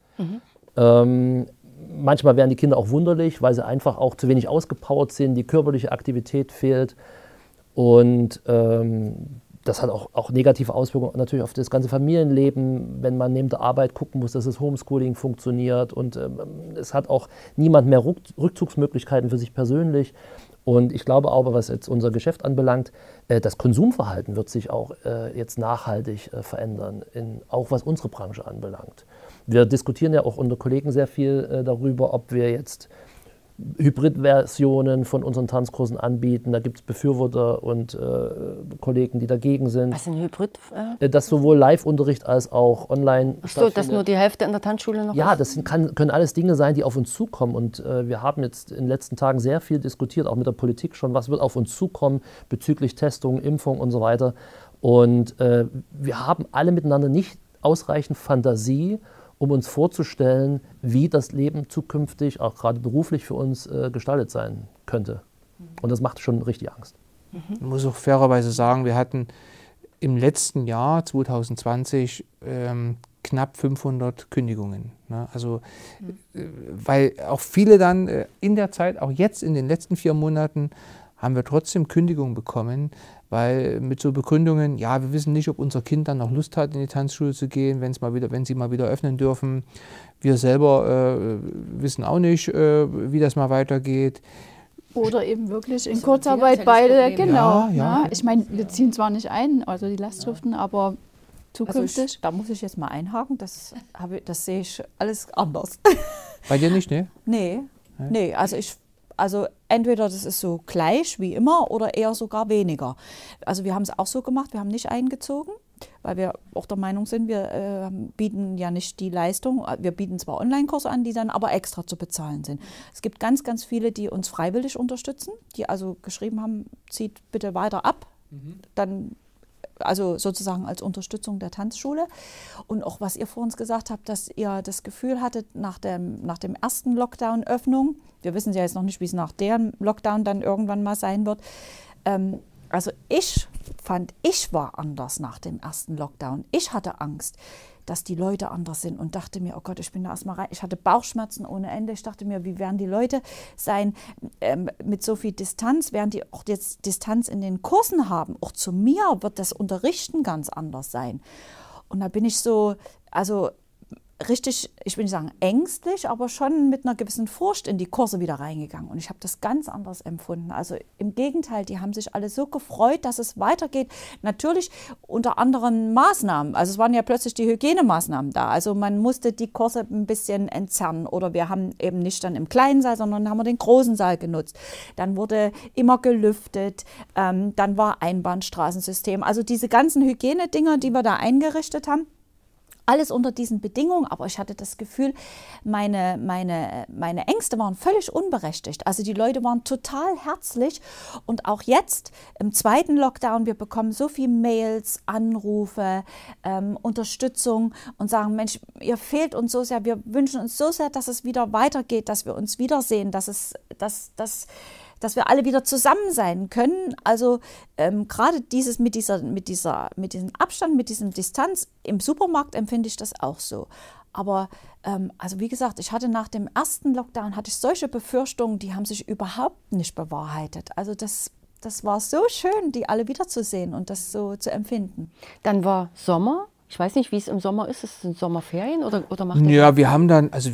Manchmal werden die Kinder auch wunderlich, weil sie einfach auch zu wenig ausgepowert sind, die körperliche Aktivität fehlt. Und das hat auch negative Auswirkungen natürlich auf das ganze Familienleben, wenn man neben der Arbeit gucken muss, dass das Homeschooling funktioniert. Und es hat auch niemand mehr Rückzugsmöglichkeiten für sich persönlich. Und ich glaube auch, was jetzt unser Geschäft anbelangt, das Konsumverhalten wird sich auch jetzt nachhaltig verändern, auch was unsere Branche anbelangt. Wir diskutieren ja auch unter Kollegen sehr viel darüber, ob wir jetzt Hybridversionen von unseren Tanzkursen anbieten. Da gibt es Befürworter und Kollegen, die dagegen sind. Was ist ein Hybrid? Dass sowohl Live-Unterricht als auch online stattfindet. Dass nur die Hälfte in der Tanzschule noch Ja, ist? das können alles Dinge sein, die auf uns zukommen. Und wir haben jetzt in den letzten Tagen sehr viel diskutiert, auch mit der Politik schon, was wird auf uns zukommen bezüglich Testung, Impfung und so weiter. Und wir haben alle miteinander nicht ausreichend Fantasie, um uns vorzustellen, wie das Leben zukünftig, auch gerade beruflich für uns, gestaltet sein könnte. Und das macht schon richtig Angst. Ich muss auch fairerweise sagen, wir hatten im letzten Jahr, 2020, knapp 500 Kündigungen. Ne? Also, weil auch viele dann in der Zeit, auch jetzt in den letzten 4 Monaten, haben wir trotzdem Kündigungen bekommen, weil mit so Begründungen, ja, wir wissen nicht, ob unser Kind dann noch Lust hat, in die Tanzschule zu gehen, wenn sie mal wieder öffnen dürfen. Wir selber wissen auch nicht, wie das mal weitergeht. Oder eben wirklich in Kurzarbeit beide, genau. Ja. Ich meine, wir ziehen zwar nicht ein, also die Lastschriften, aber zukünftig. Also da muss ich jetzt mal einhaken, das sehe ich alles anders. Bei dir nicht, ne? Nee, also entweder das ist so gleich wie immer oder eher sogar weniger. Also wir haben es auch so gemacht, wir haben nicht eingezogen. weil wir auch der Meinung sind, wir bieten ja nicht die Leistung, wir bieten zwar Online-Kurse an, die dann aber extra zu bezahlen sind. Es gibt ganz, ganz viele, die uns freiwillig unterstützen, die also geschrieben haben, zieht bitte weiter ab, dann also sozusagen als Unterstützung der Tanzschule. Und auch was ihr vor uns gesagt habt, dass ihr das Gefühl hattet, nach dem ersten Lockdown-Öffnung, wir wissen ja jetzt noch nicht, wie es nach dem Lockdown dann irgendwann mal sein wird, also ich war anders nach dem ersten Lockdown. Ich hatte Angst, dass die Leute anders sind und dachte mir, oh Gott, ich bin da erstmal rein. Ich hatte Bauchschmerzen ohne Ende. Ich dachte mir, wie werden die Leute sein mit so viel Distanz? Werden die auch jetzt Distanz in den Kursen haben? Auch zu mir wird das Unterrichten ganz anders sein. Und da bin ich so, also richtig, ich will nicht sagen ängstlich, aber schon mit einer gewissen Furcht in die Kurse wieder reingegangen. Und ich habe das ganz anders empfunden. Also im Gegenteil, die haben sich alle so gefreut, dass es weitergeht. Natürlich unter anderen Maßnahmen. Also es waren ja plötzlich die Hygienemaßnahmen da. Also man musste die Kurse ein bisschen entzerren. Oder wir haben eben nicht dann im kleinen Saal, sondern haben wir den großen Saal genutzt. Dann wurde immer gelüftet. Dann war Einbahnstraßensystem. Also diese ganzen Hygienedinger, die wir da eingerichtet haben, alles unter diesen Bedingungen, aber ich hatte das Gefühl, meine Ängste waren völlig unberechtigt. Also die Leute waren total herzlich und auch jetzt im zweiten Lockdown, wir bekommen so viele Mails, Anrufe, Unterstützung und sagen, Mensch, ihr fehlt uns so sehr, wir wünschen uns so sehr, dass es wieder weitergeht, dass wir uns wiedersehen, dass wir alle wieder zusammen sein können. Also gerade dieses mit diesem Abstand, mit diesem Distanz im Supermarkt empfinde ich das auch so. Aber also wie gesagt, ich hatte nach dem ersten Lockdown hatte ich solche Befürchtungen, die haben sich überhaupt nicht bewahrheitet. Also das war so schön, die alle wiederzusehen und das so zu empfinden. Dann war Sommer. Ich weiß nicht, wie es im Sommer ist. Ist es Sommerferien oder macht ihr Ja, das? wir haben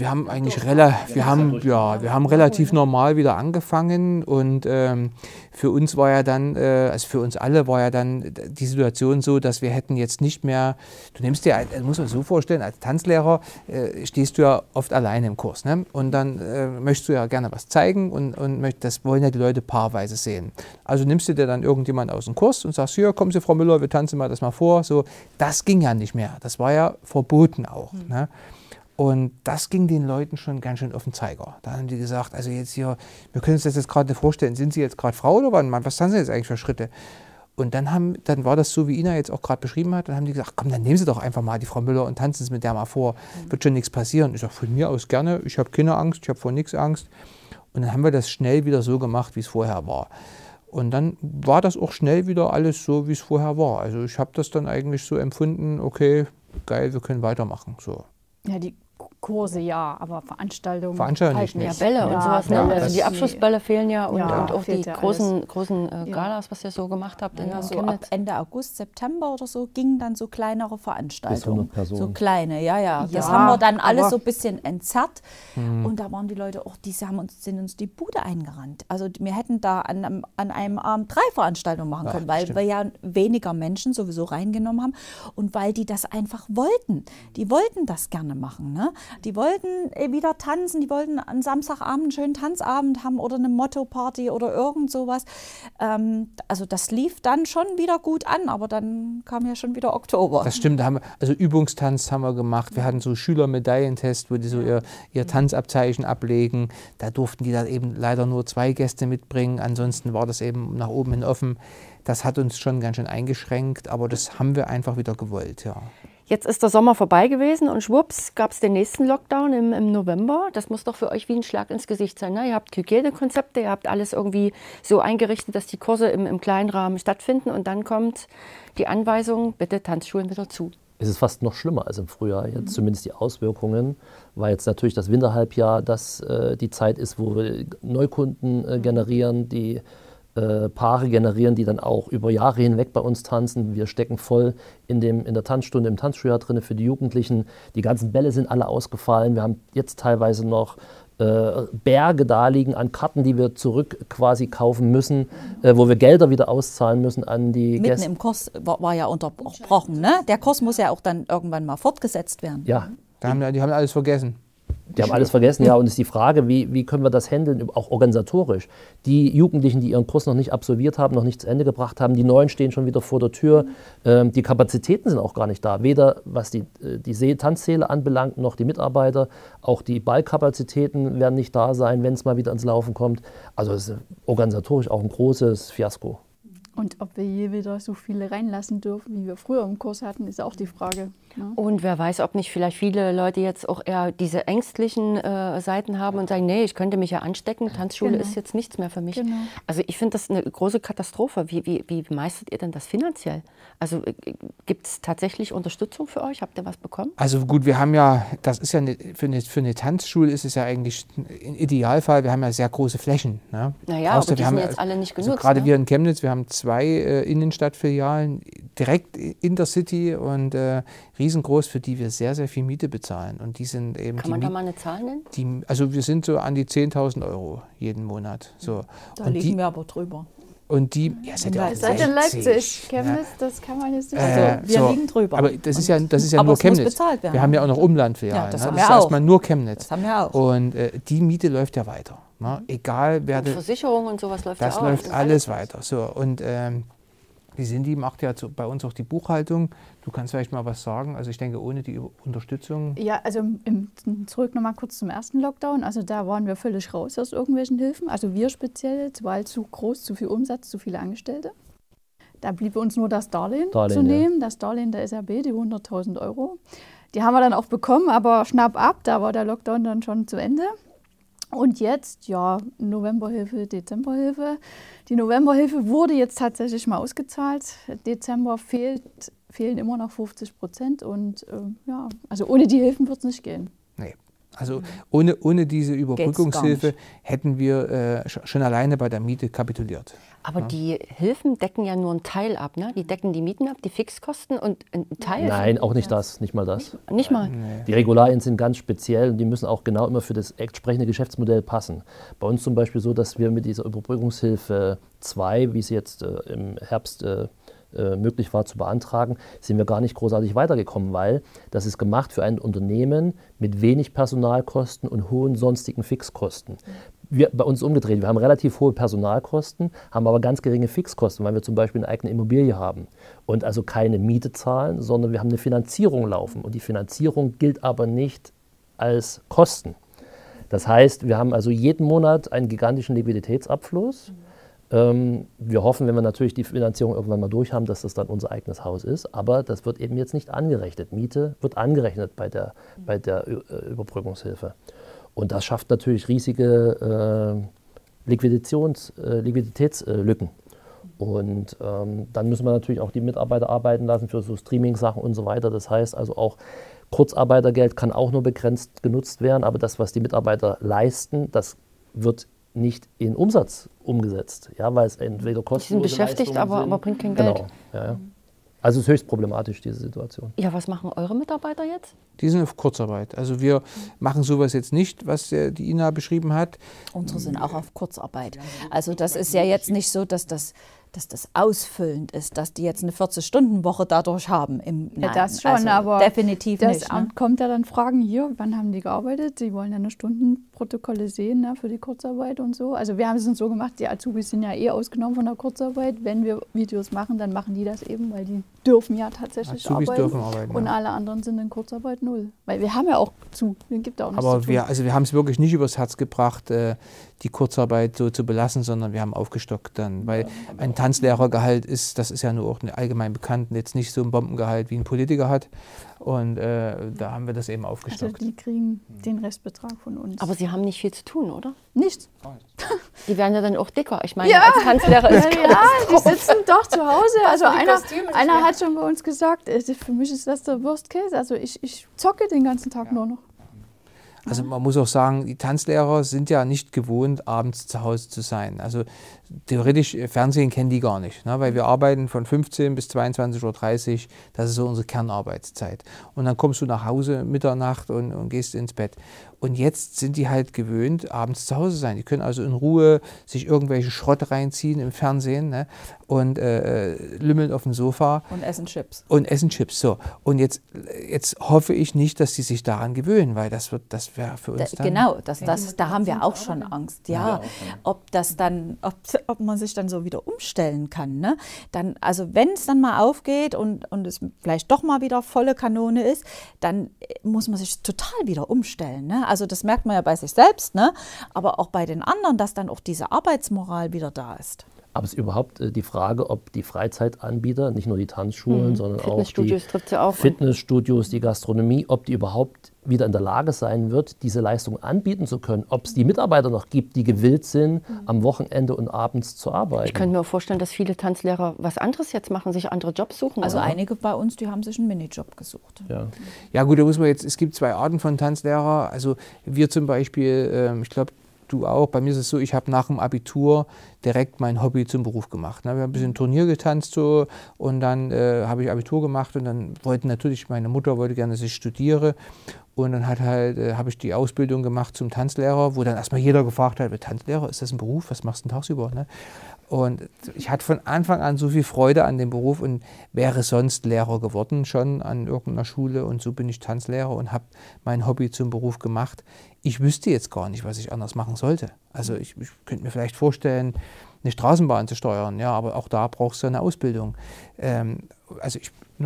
relativ normal wieder angefangen und für uns war ja dann, also für uns alle war ja dann die Situation so, dass wir hätten jetzt nicht mehr, du nimmst dir, muss man so vorstellen, als Tanzlehrer stehst du ja oft alleine im Kurs, ne? Und dann möchtest du ja gerne was zeigen und das wollen ja die Leute paarweise sehen. Also nimmst du dir dann irgendjemand aus dem Kurs und sagst, hier, kommen Sie, Frau Müller, wir tanzen mal das mal vor. So, das ging ja nicht mehr. Das war ja verboten auch. Ne? Und das ging den Leuten schon ganz schön auf den Zeiger. Da haben die gesagt, also jetzt hier, wir können uns das jetzt gerade nicht vorstellen, sind Sie jetzt gerade Frau oder Mann? Was haben Sie jetzt eigentlich für Schritte? Und dann war das so, wie Ina jetzt auch gerade beschrieben hat, dann haben die gesagt, komm, dann nehmen Sie doch einfach mal die Frau Müller und tanzen Sie mit der mal vor. Wird schon nichts passieren. Ich sage, von mir aus gerne, ich habe keine Angst, ich habe vor nichts Angst. Und dann haben wir das schnell wieder so gemacht, wie es vorher war. Und dann war das auch schnell wieder alles so, wie es vorher war. Also ich habe das dann eigentlich so empfunden, okay, geil, wir können weitermachen. So. Ja, die Kurse ja, aber Veranstaltungen nicht. Ja, Bälle und sowas. Ne? Also die Abschlussbälle fehlen ja und auch die ja großen Galas, was ihr so gemacht habt. Ja, so ab Ende August, September oder so gingen dann so kleinere Veranstaltungen. Bis 100 Personen. So kleine, ja. Das haben wir dann alles so ein bisschen entzerrt. Und da waren die Leute auch, sind uns die Bude eingerannt. Also wir hätten da an einem Abend 3 Veranstaltungen machen können, weil wir ja weniger Menschen sowieso reingenommen haben und weil die das einfach wollten. Die wollten das gerne machen, ne? Die wollten wieder tanzen, die wollten am Samstagabend einen schönen Tanzabend haben oder eine Motto-Party oder irgend sowas. Also das lief dann schon wieder gut an, aber dann kam ja schon wieder Oktober. Das stimmt, also Übungstanz haben wir gemacht. Wir hatten so Schülermedaillentest, wo die so ihr Tanzabzeichen ablegen. Da durften die dann eben leider nur 2 Gäste mitbringen. Ansonsten war das eben nach oben hin offen. Das hat uns schon ganz schön eingeschränkt, aber das haben wir einfach wieder gewollt, ja. Jetzt ist der Sommer vorbei gewesen und schwupps gab es den nächsten Lockdown im November. Das muss doch für euch wie ein Schlag ins Gesicht sein. Ne? Ihr habt Hygienekonzepte, ihr habt alles irgendwie so eingerichtet, dass die Kurse im kleinen Rahmen stattfinden. Und dann kommt die Anweisung, bitte Tanzschulen wieder zu. Es ist fast noch schlimmer als im Frühjahr, jetzt zumindest die Auswirkungen, weil jetzt natürlich das Winterhalbjahr das die Zeit ist, wo wir Neukunden generieren, die Paare generieren, die dann auch über Jahre hinweg bei uns tanzen. Wir stecken voll in der Tanzstunde, im Tanzschuljahr drin für die Jugendlichen. Die ganzen Bälle sind alle ausgefallen. Wir haben jetzt teilweise noch Berge da liegen an Karten, die wir zurück quasi kaufen müssen, wo wir Gelder wieder auszahlen müssen an die Gäste. Mitten im Kurs war ja unterbrochen, ne? Der Kurs muss ja auch dann irgendwann mal fortgesetzt werden. Ja. Die haben alles vergessen. Die haben alles vergessen, ja. Und es ist die Frage, wie können wir das handeln, auch organisatorisch. Die Jugendlichen, die ihren Kurs noch nicht absolviert haben, noch nicht zu Ende gebracht haben, die Neuen stehen schon wieder vor der Tür. Die Kapazitäten sind auch gar nicht da. Weder was die Tanzsäle anbelangt, noch die Mitarbeiter. Auch die Ballkapazitäten werden nicht da sein, wenn es mal wieder ins Laufen kommt. Also es ist organisatorisch auch ein großes Fiasko. Und ob wir je wieder so viele reinlassen dürfen, wie wir früher im Kurs hatten, ist auch die Frage. Ja. Und wer weiß, ob nicht vielleicht viele Leute jetzt auch eher diese ängstlichen Seiten haben und sagen, nee, ich könnte mich ja anstecken, Tanzschule ist jetzt nichts mehr für mich. Genau. Also ich finde das eine große Katastrophe. Wie meistert ihr denn das finanziell? Also gibt es tatsächlich Unterstützung für euch? Habt ihr was bekommen? Also gut, wir haben ja, das ist ja für eine Tanzschule ist es ja eigentlich ein Idealfall, wir haben ja sehr große Flächen. Ne? Naja, aber die sind jetzt alle nicht genutzt. Also gerade ne? wir in Chemnitz, wir haben 2 Innenstadtfilialen direkt in der City und riesengroß, für die wir sehr, sehr viel Miete bezahlen. Und die sind eben Kann man da mal eine Zahl nennen? Also wir sind so an die 10.000 € jeden Monat. So. Da und liegen wir aber drüber. Und die, ja, seid ihr auch Seid in 60. Leipzig, Chemnitz, das kann man jetzt nicht Also wir liegen drüber. Aber das ist ja aber nur es muss Chemnitz. bezahlt werden. Wir haben ja auch noch Umlandfilialen. Ja, das ne? haben Das wir ist auch. erstmal nur Chemnitz. Das haben wir auch. Und die Miete läuft ja weiter. Ne? Egal wer Und Versicherung und sowas läuft das ja auch. läuft alles weiter. So, und die Cindy macht ja bei uns auch die Buchhaltung. Du kannst vielleicht mal was sagen. Also ich denke, ohne die Unterstützung. Ja, also zurück nochmal kurz zum ersten Lockdown. Also da waren wir völlig raus aus irgendwelchen Hilfen. Also wir speziell, weil zu groß, zu viel Umsatz, zu viele Angestellte. Da blieb uns nur das Darlehen zu nehmen. Das Darlehen der SRB, die 100.000 €. Die haben wir dann auch bekommen, aber schnapp ab, da war der Lockdown dann schon zu Ende. Und jetzt, ja, Novemberhilfe, Dezemberhilfe. Die Novemberhilfe wurde jetzt tatsächlich mal ausgezahlt. Dezember fehlen immer noch 50%. Und ja, also ohne die Hilfen wird es nicht gehen. Nee. Also ohne diese Überbrückungshilfe hätten wir schon alleine bei der Miete kapituliert. Aber die Hilfen decken ja nur einen Teil ab, ne? Die decken die Mieten ab, die Fixkosten und einen Teil. Nein, auch nicht das, nicht mal das. Nicht mal. Nee. Die Regularien sind ganz speziell und die müssen auch genau immer für das entsprechende Geschäftsmodell passen. Bei uns zum Beispiel so, dass wir mit dieser Überbrückungshilfe 2, wie sie jetzt im Herbst möglich war zu beantragen, sind wir gar nicht großartig weitergekommen, weil das ist gemacht für ein Unternehmen mit wenig Personalkosten und hohen sonstigen Fixkosten. Bei uns umgedreht, wir haben relativ hohe Personalkosten, haben aber ganz geringe Fixkosten, weil wir zum Beispiel eine eigene Immobilie haben und also keine Miete zahlen, sondern wir haben eine Finanzierung laufen und die Finanzierung gilt aber nicht als Kosten. Das heißt, wir haben also jeden Monat einen gigantischen Liquiditätsabfluss. Wir hoffen, wenn wir natürlich die Finanzierung irgendwann mal durch haben, dass das dann unser eigenes Haus ist. Aber das wird eben jetzt nicht angerechnet. Miete wird angerechnet bei der Überbrückungshilfe. Und das schafft natürlich riesige Liquiditätslücken. Und dann müssen wir natürlich auch die Mitarbeiter arbeiten lassen für so Streaming-Sachen und so weiter. Das heißt also auch, Kurzarbeitergeld kann auch nur begrenzt genutzt werden. Aber das, was die Mitarbeiter leisten, das wird nicht in Umsatz umgesetzt, ja, weil es entweder kostenlose Die sind beschäftigt, aber bringt kein Geld. Genau, ja. Also es ist höchst problematisch, diese Situation. Ja, was machen eure Mitarbeiter jetzt? Die sind auf Kurzarbeit. Also wir machen sowas jetzt nicht, was die Ina beschrieben hat. Unsere sind auch auf Kurzarbeit. Also das ist ja jetzt nicht so, dass das ausfüllend ist, dass die jetzt eine 40-Stunden-Woche dadurch haben. Nein, das schon, also aber definitiv das nicht. Amt kommt ja dann fragen, hier, wann haben die gearbeitet? Sie wollen ja eine Stundenprotokolle sehen, ne, für die Kurzarbeit und so. Also wir haben es uns so gemacht, die Azubis sind ja ausgenommen von der Kurzarbeit. Wenn wir Videos machen, dann machen die das eben, weil die dürfen ja tatsächlich Azubis arbeiten. dürfen arbeiten, Und ja. alle anderen sind in Kurzarbeit 0. Weil wir haben ja auch denen gibt auch nichts Aber zu tun. wir haben es wirklich nicht übers Herz gebracht, die Kurzarbeit so zu belassen, sondern wir haben aufgestockt dann. Weil ein Tanzlehrergehalt das ist ja nur auch allgemein bekannt, jetzt nicht so ein Bombengehalt wie ein Politiker hat. Und da haben wir das eben Also aufgestockt. die kriegen den Restbetrag von uns. Aber sie haben nicht viel zu tun, oder? nichts. Die werden ja dann auch dicker. Ich meine, Ja. als Tanzlehrer ist Ja, die sitzen doch zu Hause. Also einer hat schon bei uns gesagt, für mich ist das der Worst Case. Also ich zocke den ganzen Tag nur noch. Also man muss auch sagen, die Tanzlehrer sind ja nicht gewohnt, abends zu Hause zu sein. Also theoretisch, Fernsehen kennen die gar nicht, ne? Weil wir arbeiten von 15 bis 22:30 Uhr, das ist so unsere Kernarbeitszeit. Und dann kommst du nach Hause Mitternacht und gehst ins Bett. Und jetzt sind die halt gewöhnt, abends zu Hause sein. Die können also in Ruhe sich irgendwelche Schrott reinziehen im Fernsehen, ne? Und lümmeln auf dem Sofa. Und essen Chips. Und essen Chips, so. Und jetzt hoffe ich nicht, dass die sich daran gewöhnen, weil das wird das wäre für uns dann... Genau, da haben wir auch schon Angst. Ja, ob man sich dann so wieder umstellen kann. Ne? Dann, also wenn es dann mal aufgeht und es vielleicht doch mal wieder volle Kanone ist, dann muss man sich total wieder umstellen. Ne? Also das merkt man ja bei sich selbst, ne? Aber auch bei den anderen, dass dann auch diese Arbeitsmoral wieder da ist. Aber es ist überhaupt die Frage, ob die Freizeitanbieter, nicht nur die Tanzschulen, sondern auch die Fitnessstudios, die Gastronomie, ob die überhaupt wieder in der Lage sein wird, diese Leistung anbieten zu können. Ob es die Mitarbeiter noch gibt, die gewillt sind, am Wochenende und abends zu arbeiten. Ich könnte mir auch vorstellen, dass viele Tanzlehrer was anderes jetzt machen, sich andere Jobs suchen. Also einige bei uns, die haben sich einen Minijob gesucht. Ja gut, da muss man jetzt, es gibt zwei Arten von Tanzlehrer. Also wir zum Beispiel, ich glaube, du auch. Bei mir ist es so, ich habe nach dem Abitur direkt mein Hobby zum Beruf gemacht. Ne? Wir haben ein bisschen Turnier getanzt so, und dann habe ich Abitur gemacht und dann meine Mutter wollte gerne, dass ich studiere. Und dann habe ich die Ausbildung gemacht zum Tanzlehrer, wo dann erstmal jeder gefragt hat, Tanzlehrer, ist das ein Beruf? Was machst du denn tagsüber? Ne? Und ich hatte von Anfang an so viel Freude an dem Beruf und wäre sonst Lehrer geworden, schon an irgendeiner Schule. Und so bin ich Tanzlehrer und habe mein Hobby zum Beruf gemacht. Ich wüsste jetzt gar nicht, was ich anders machen sollte. Also ich könnte mir vielleicht vorstellen, eine Straßenbahn zu steuern, ja, aber auch da brauchst du eine Ausbildung. Also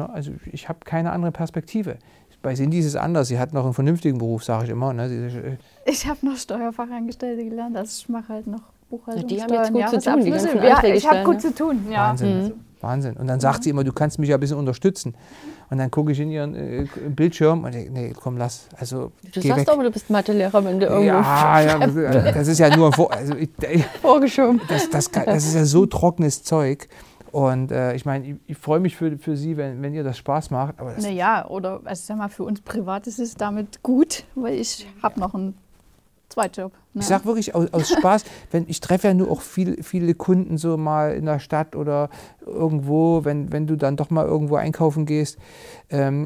ich habe keine andere Perspektive. Bei Cindy ist es anders. Sie hat noch einen vernünftigen Beruf, sage ich immer. Ne? Ich habe noch Steuerfachangestellte gelernt, also ich mache halt noch Buchhaltung. Die haben jetzt gut zu tun, die ganzen ja, ich habe gut zu tun. Ja. Wahnsinn. Wahnsinn. Und dann sagt sie immer, du kannst mich ja ein bisschen unterstützen. Und dann gucke ich in ihren Bildschirm und denke, nee, komm, lass. Also, du sagst aber, du bist Mathelehrer, wenn du irgendwo... Ja, das ist ja nur vorgeschoben. Das ist ja so trockenes Zeug. Und ich meine, ich freue mich für Sie, wenn ihr das Spaß macht. Naja, oder also sag mal, für uns privat ist es damit gut, weil ich habe noch einen Zweitjob. Ne? Ich sage wirklich aus Spaß, ich treffe ja nur auch viele Kunden so mal in der Stadt oder irgendwo, wenn du dann doch mal irgendwo einkaufen gehst, dann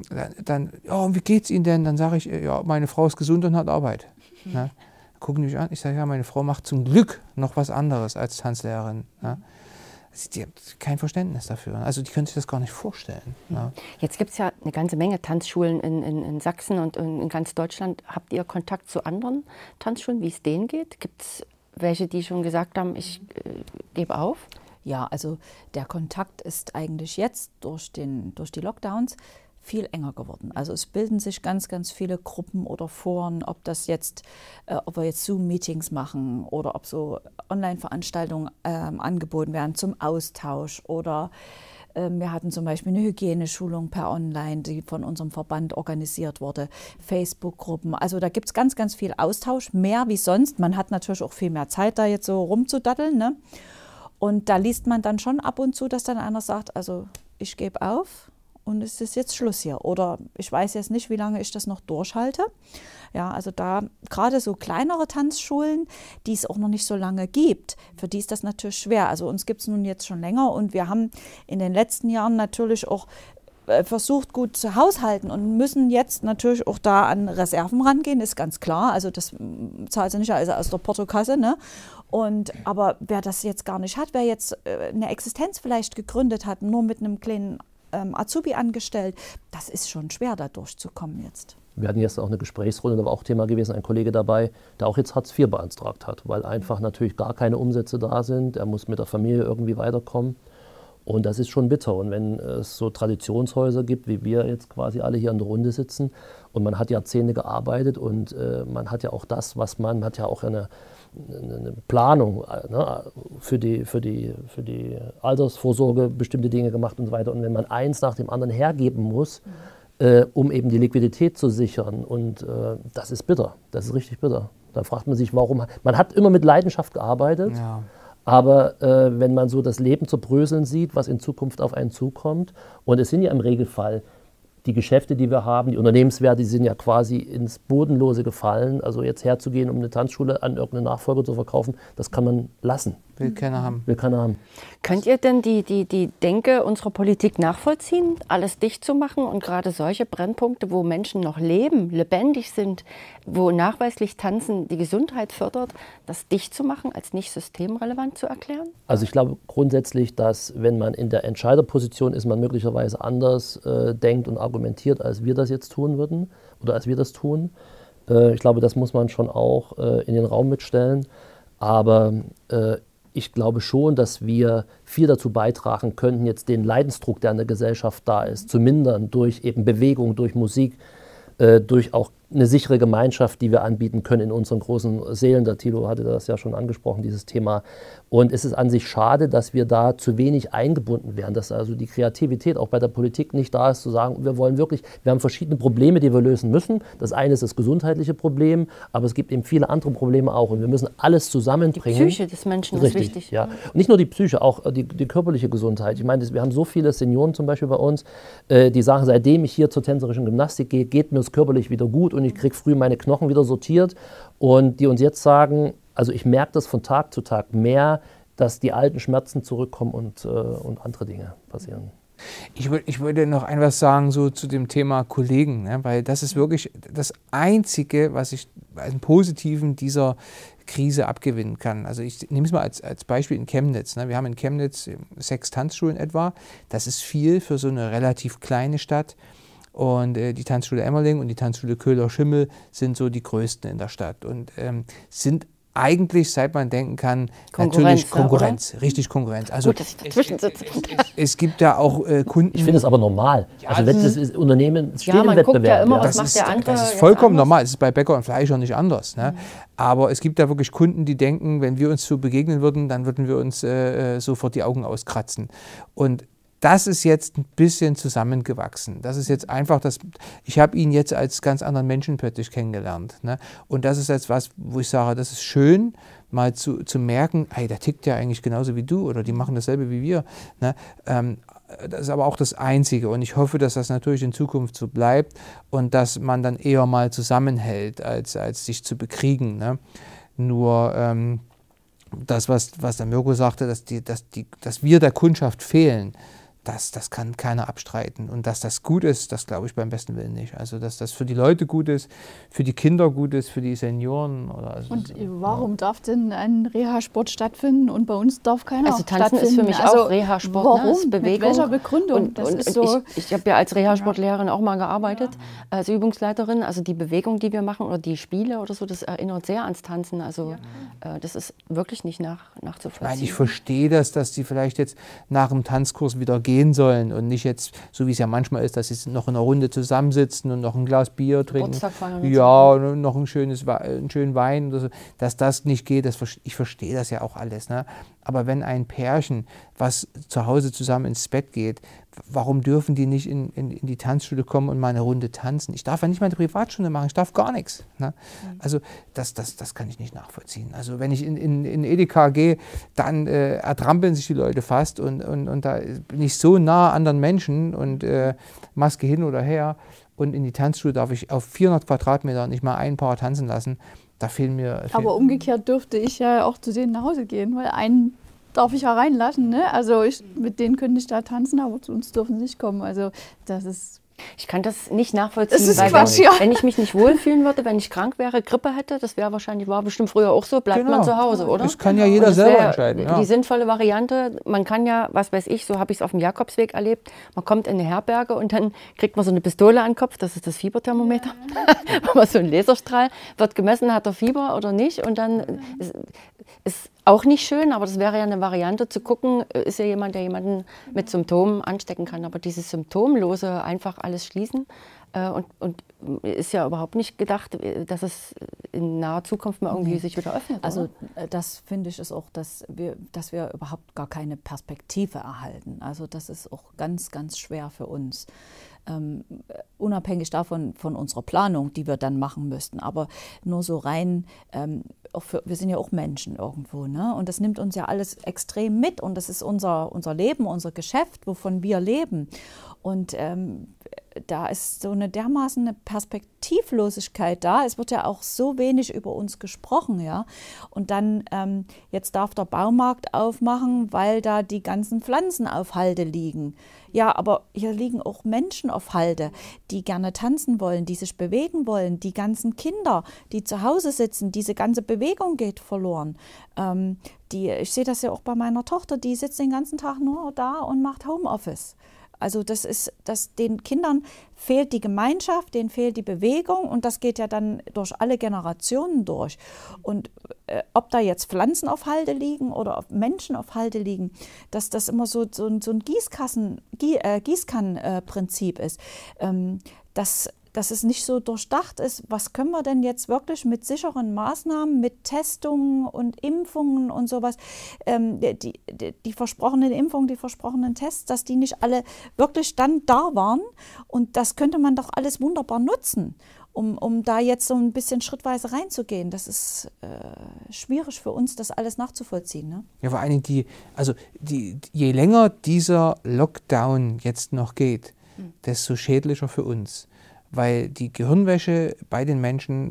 und wie geht's Ihnen denn? Dann sage ich, ja, meine Frau ist gesund und hat Arbeit. Ne? Dann gucken die mich an, ich sage, ja, meine Frau macht zum Glück noch was anderes als Tanzlehrerin. Ne? Die haben kein Verständnis dafür. Also die können sich das gar nicht vorstellen. Ja. Jetzt gibt es ja eine ganze Menge Tanzschulen in Sachsen und in ganz Deutschland. Habt ihr Kontakt zu anderen Tanzschulen, wie es denen geht? Gibt es welche, die schon gesagt haben, ich gebe auf? Ja, also der Kontakt ist eigentlich jetzt durch die Lockdowns viel enger geworden. Also es bilden sich ganz, ganz viele Gruppen oder Foren, ob wir jetzt Zoom-Meetings machen oder ob so Online-Veranstaltungen angeboten werden zum Austausch oder wir hatten zum Beispiel eine Hygieneschulung per Online, die von unserem Verband organisiert wurde, Facebook-Gruppen. Also da gibt es ganz, ganz viel Austausch, mehr wie sonst. Man hat natürlich auch viel mehr Zeit, da jetzt so rumzudaddeln, ne? Und da liest man dann schon ab und zu, dass dann einer sagt, also ich gebe auf. Und es ist jetzt Schluss hier. Oder ich weiß jetzt nicht, wie lange ich das noch durchhalte. Ja, also da gerade so kleinere Tanzschulen, die es auch noch nicht so lange gibt, für die ist das natürlich schwer. Also uns gibt es nun jetzt schon länger und wir haben in den letzten Jahren natürlich auch versucht, gut zu haushalten und müssen jetzt natürlich auch da an Reserven rangehen, ist ganz klar. Also das zahlt sie nicht aus der Portokasse, ne? Aber wer das jetzt gar nicht hat, wer jetzt eine Existenz vielleicht gegründet hat, nur mit einem kleinen Azubi angestellt, das ist schon schwer, da durchzukommen jetzt. Wir hatten jetzt auch eine Gesprächsrunde, da war auch Thema gewesen, ein Kollege dabei, der auch jetzt Hartz IV beantragt hat, weil einfach natürlich gar keine Umsätze da sind. Er muss mit der Familie irgendwie weiterkommen und das ist schon bitter. Und wenn es so Traditionshäuser gibt, wie wir jetzt quasi alle hier in der Runde sitzen und man hat Jahrzehnte gearbeitet und man hat ja auch das, was man hat ja auch eine Planung, ne, für die Altersvorsorge bestimmte Dinge gemacht und so weiter. Und wenn man eins nach dem anderen hergeben muss, um eben die Liquidität zu sichern, und das ist bitter, das ist richtig bitter. Da fragt man sich, warum. Man hat immer mit Leidenschaft gearbeitet, ja. Aber wenn man so das Leben zerbröseln sieht, was in Zukunft auf einen zukommt, und es sind ja im Regelfall die Geschäfte, die wir haben, die Unternehmenswerte, die sind ja quasi ins Bodenlose gefallen. Also jetzt herzugehen, um eine Tanzschule an irgendeine Nachfolger zu verkaufen, das kann man lassen. Will keiner haben. Will keiner haben. Könnt ihr denn die Denke unserer Politik nachvollziehen, alles dicht zu machen und gerade solche Brennpunkte, wo Menschen noch leben, lebendig sind, wo nachweislich Tanzen die Gesundheit fördert, das dicht zu machen, als nicht systemrelevant zu erklären? Also ich glaube grundsätzlich, dass wenn man in der Entscheiderposition ist, man möglicherweise anders denkt und argumentiert, als wir das jetzt tun würden oder als wir das tun. Ich glaube, das muss man schon auch in den Raum mitstellen. Aber ich glaube schon, dass wir viel dazu beitragen könnten, jetzt den Leidensdruck, der in der Gesellschaft da ist, zu mindern durch eben Bewegung, durch Musik, durch auch eine sichere Gemeinschaft, die wir anbieten können in unseren großen Seelen. Der Thilo hatte das ja schon angesprochen, dieses Thema. Und es ist an sich schade, dass wir da zu wenig eingebunden werden, dass also die Kreativität auch bei der Politik nicht da ist, zu sagen, wir haben verschiedene Probleme, die wir lösen müssen. Das eine ist das gesundheitliche Problem, aber es gibt eben viele andere Probleme auch und wir müssen alles zusammenbringen. Die Psyche des Menschen ist wichtig. Ja. Und nicht nur die Psyche, auch die körperliche Gesundheit. Ich meine, wir haben so viele Senioren zum Beispiel bei uns, die sagen, seitdem ich hier zur tänzerischen Gymnastik gehe, geht mir es körperlich wieder gut und ich kriege früh meine Knochen wieder sortiert und die uns jetzt sagen, also ich merke das von Tag zu Tag mehr, dass die alten Schmerzen zurückkommen und andere Dinge passieren. Ich würde noch etwas sagen so zu dem Thema Kollegen, ne? Weil das ist wirklich das Einzige, was ich als Positiven dieser Krise abgewinnen kann. Also ich nehme es mal als Beispiel in Chemnitz. Ne? Wir haben in Chemnitz 6 Tanzschulen etwa. Das ist viel für so eine relativ kleine Stadt. Und die Tanzschule Emmerling und die Tanzschule Köhler-Schimmel sind so die größten in der Stadt und sind eigentlich, seit man denken kann, natürlich Konkurrenz, richtig Konkurrenz. Also gut, dass ich dazwischen sitze. Es gibt ja auch Kunden. Ich finde es aber normal. Ja, also wenn das Unternehmen steht im man Wettbewerb. guckt ja immer, was das macht ist, der andere. das ist vollkommen normal. Es ist bei Bäcker und Fleischer nicht anders. Ne? Aber es gibt da wirklich Kunden, die denken, wenn wir uns so begegnen würden, dann würden wir uns sofort die Augen auskratzen. Und das ist jetzt ein bisschen zusammengewachsen. Das ist jetzt einfach, ich habe ihn jetzt als ganz anderen Menschen plötzlich kennengelernt. Ne? Und das ist jetzt was, wo ich sage, das ist schön, mal zu merken, hey, der tickt ja eigentlich genauso wie du oder die machen dasselbe wie wir. Ne? Das ist aber auch das Einzige und ich hoffe, dass das natürlich in Zukunft so bleibt und dass man dann eher mal zusammenhält, als sich zu bekriegen. Ne? Nur das, was der Mirko sagte, dass wir der Kundschaft fehlen, das kann keiner abstreiten. Und dass das gut ist, das glaube ich beim besten Willen nicht. Also dass das für die Leute gut ist, für die Kinder gut ist, für die Senioren. Und warum darf denn ein Reha-Sport stattfinden und bei uns darf keiner stattfinden? Also Tanzen ist für mich auch Reha-Sport, warum? Ne? Ist Bewegung. Mit welcher Begründung? Und ich habe ja als Reha-Sportlehrerin auch mal gearbeitet, als Übungsleiterin. Also die Bewegung, die wir machen oder die Spiele oder so, das erinnert sehr ans Tanzen. Also das ist wirklich nicht nachzuvollziehen. Nein, ich verstehe das, dass die vielleicht jetzt nach dem Tanzkurs wieder gehen sollen und nicht jetzt, so wie es ja manchmal ist, dass sie noch in einer Runde zusammensitzen und noch ein Glas Bier trinken. Ja, und noch einen schönen Wein oder so. Dass das nicht geht, ich verstehe das ja auch alles. Ne? Aber wenn ein Pärchen, was zu Hause zusammen ins Bett geht, warum dürfen die nicht in die Tanzschule kommen und mal eine Runde tanzen? Ich darf ja nicht meine Privatstunde machen, ich darf gar nichts. Ne? Also das kann ich nicht nachvollziehen. Also wenn ich in Edeka gehe, dann ertrampeln sich die Leute fast und da bin ich so nah an anderen Menschen und Maske hin oder her und in die Tanzschule darf ich auf 400 Quadratmetern nicht mal ein Paar tanzen lassen. Da fehlen mir... Aber umgekehrt dürfte ich ja auch zu denen nach Hause gehen, weil einen darf ich ja reinlassen. Ne? Also mit denen könnte ich da tanzen, aber zu uns dürfen sie nicht kommen. Also das ist... Ich kann das nicht nachvollziehen, das ist weil Quatsch, wenn ich mich nicht wohlfühlen würde, wenn ich krank wäre, Grippe hätte, das war bestimmt früher auch so, bleibt man zu Hause, oder? Das kann ja jeder selber entscheiden. Ja. Die sinnvolle Variante, man kann ja, was weiß ich, so habe ich es auf dem Jakobsweg erlebt, man kommt in eine Herberge und dann kriegt man so eine Pistole an den Kopf, das ist das Fieberthermometer, so ein Laserstrahl, wird gemessen, hat er Fieber oder nicht und dann ist auch nicht schön, aber das wäre ja eine Variante zu gucken, ist ja jemand, der jemanden mit Symptomen anstecken kann. Aber dieses Symptomlose einfach alles schließen und ist ja überhaupt nicht gedacht, dass es in naher Zukunft mal irgendwie sich wieder öffnet. Also das finde ich ist auch, dass wir überhaupt gar keine Perspektive erhalten. Also das ist auch ganz, ganz schwer für uns. Unabhängig davon von unserer Planung, die wir dann machen müssten, aber nur so rein, wir sind ja auch Menschen irgendwo, ne? Und das nimmt uns ja alles extrem mit und das ist unser Leben, unser Geschäft, wovon wir leben. Und da ist so eine dermaßen eine Perspektivlosigkeit da. Es wird ja auch so wenig über uns gesprochen, ja. Und dann jetzt darf der Baumarkt aufmachen, weil da die ganzen Pflanzen auf Halde liegen. Ja, aber hier liegen auch Menschen auf Halde, die gerne tanzen wollen, die sich bewegen wollen. Die ganzen Kinder, die zu Hause sitzen, diese ganze Bewegung geht verloren. Ich sehe das ja auch bei meiner Tochter, die sitzt den ganzen Tag nur da und macht Homeoffice. Also den Kindern fehlt die Gemeinschaft, denen fehlt die Bewegung und das geht ja dann durch alle Generationen durch. Und ob da jetzt Pflanzen auf Halde liegen oder Menschen auf Halde liegen, dass das immer so ein Gießkannenprinzip ist, dass es nicht so durchdacht ist, was können wir denn jetzt wirklich mit sicheren Maßnahmen, mit Testungen und Impfungen und sowas, die versprochenen Impfungen, die versprochenen Tests, dass die nicht alle wirklich dann da waren. Und das könnte man doch alles wunderbar nutzen, um da jetzt so ein bisschen schrittweise reinzugehen. Das ist schwierig für uns, das alles nachzuvollziehen. Ne? Ja, vor allen Dingen je länger dieser Lockdown jetzt noch geht, desto schädlicher für uns. Weil die Gehirnwäsche bei den Menschen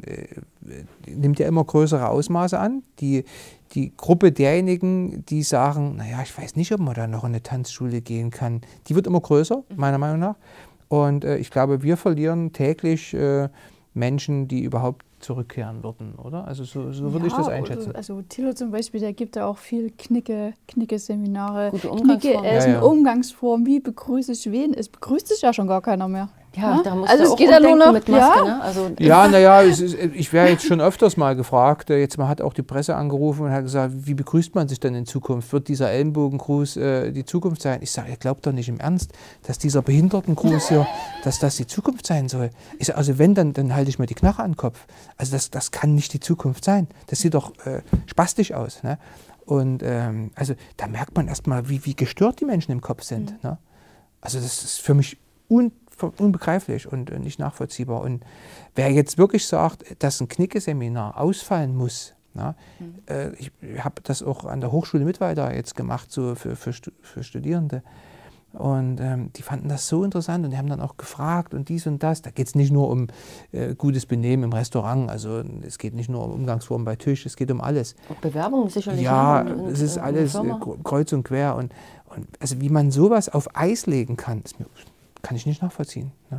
nimmt ja immer größere Ausmaße an. Die Gruppe derjenigen, die sagen, naja, ich weiß nicht, ob man da noch in eine Tanzschule gehen kann, die wird immer größer, meiner Meinung nach. Und ich glaube, wir verlieren täglich Menschen, die überhaupt zurückkehren würden, oder? Also so würde ich das einschätzen. Also Thilo zum Beispiel, der gibt da auch viel Knicke-Seminare, Knicke-Essen, Umgangsformen, wie begrüße ich wen? Es begrüßt sich ja schon gar keiner mehr. Ja, da musst also du es auch geht ja nur noch mit Maske, ne? Also ja, naja, ich wäre jetzt schon öfters mal gefragt, man hat auch die Presse angerufen und hat gesagt, wie begrüßt man sich denn in Zukunft? Wird dieser Ellenbogengruß die Zukunft sein? Ich sage, ihr glaubt doch nicht im Ernst, dass dieser Behindertengruß hier, dass das die Zukunft sein soll. Ich sage, also wenn, dann halte ich mir die Knarre an den Kopf. Also das kann nicht die Zukunft sein. Das sieht doch spastisch aus. Ne? Und also da merkt man erstmal, wie gestört die Menschen im Kopf sind. Ne? Also das ist für mich unbegreiflich und nicht nachvollziehbar. Und wer jetzt wirklich sagt, dass ein Knicke-Seminar ausfallen muss, na, ich habe das auch an der Hochschule Mittweida jetzt gemacht, so für Studierende. Und die fanden das so interessant und die haben dann auch gefragt und dies und das. Da geht es nicht nur um gutes Benehmen im Restaurant, also es geht nicht nur um Umgangsformen bei Tisch, es geht um alles. Und Bewerbung sicherlich. Ja, es ist alles kreuz und quer. Und also wie man sowas auf Eis legen kann, kann ich nicht nachvollziehen. Ne?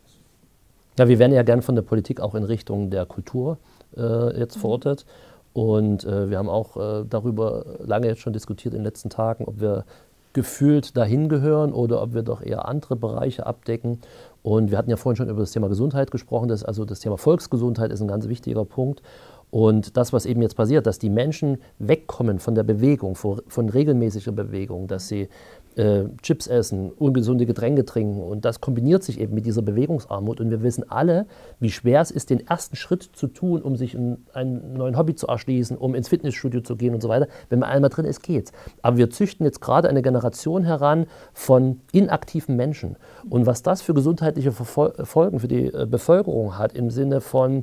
Ja, wir werden ja gern von der Politik auch in Richtung der Kultur jetzt verortet. Und wir haben auch darüber lange jetzt schon diskutiert in den letzten Tagen, ob wir gefühlt dahin gehören oder ob wir doch eher andere Bereiche abdecken. Und wir hatten ja vorhin schon über das Thema Gesundheit gesprochen. Also das Thema Volksgesundheit ist ein ganz wichtiger Punkt. Und das, was eben jetzt passiert, dass die Menschen wegkommen von der Bewegung, von regelmäßiger Bewegung, dass sie Chips essen, ungesunde Getränke trinken und das kombiniert sich eben mit dieser Bewegungsarmut und wir wissen alle, wie schwer es ist, den ersten Schritt zu tun, um sich einen neuen Hobby zu erschließen, um ins Fitnessstudio zu gehen und so weiter. Wenn man einmal drin ist, geht's. Aber wir züchten jetzt gerade eine Generation heran von inaktiven Menschen und was das für gesundheitliche Folgen für die Bevölkerung hat im Sinne von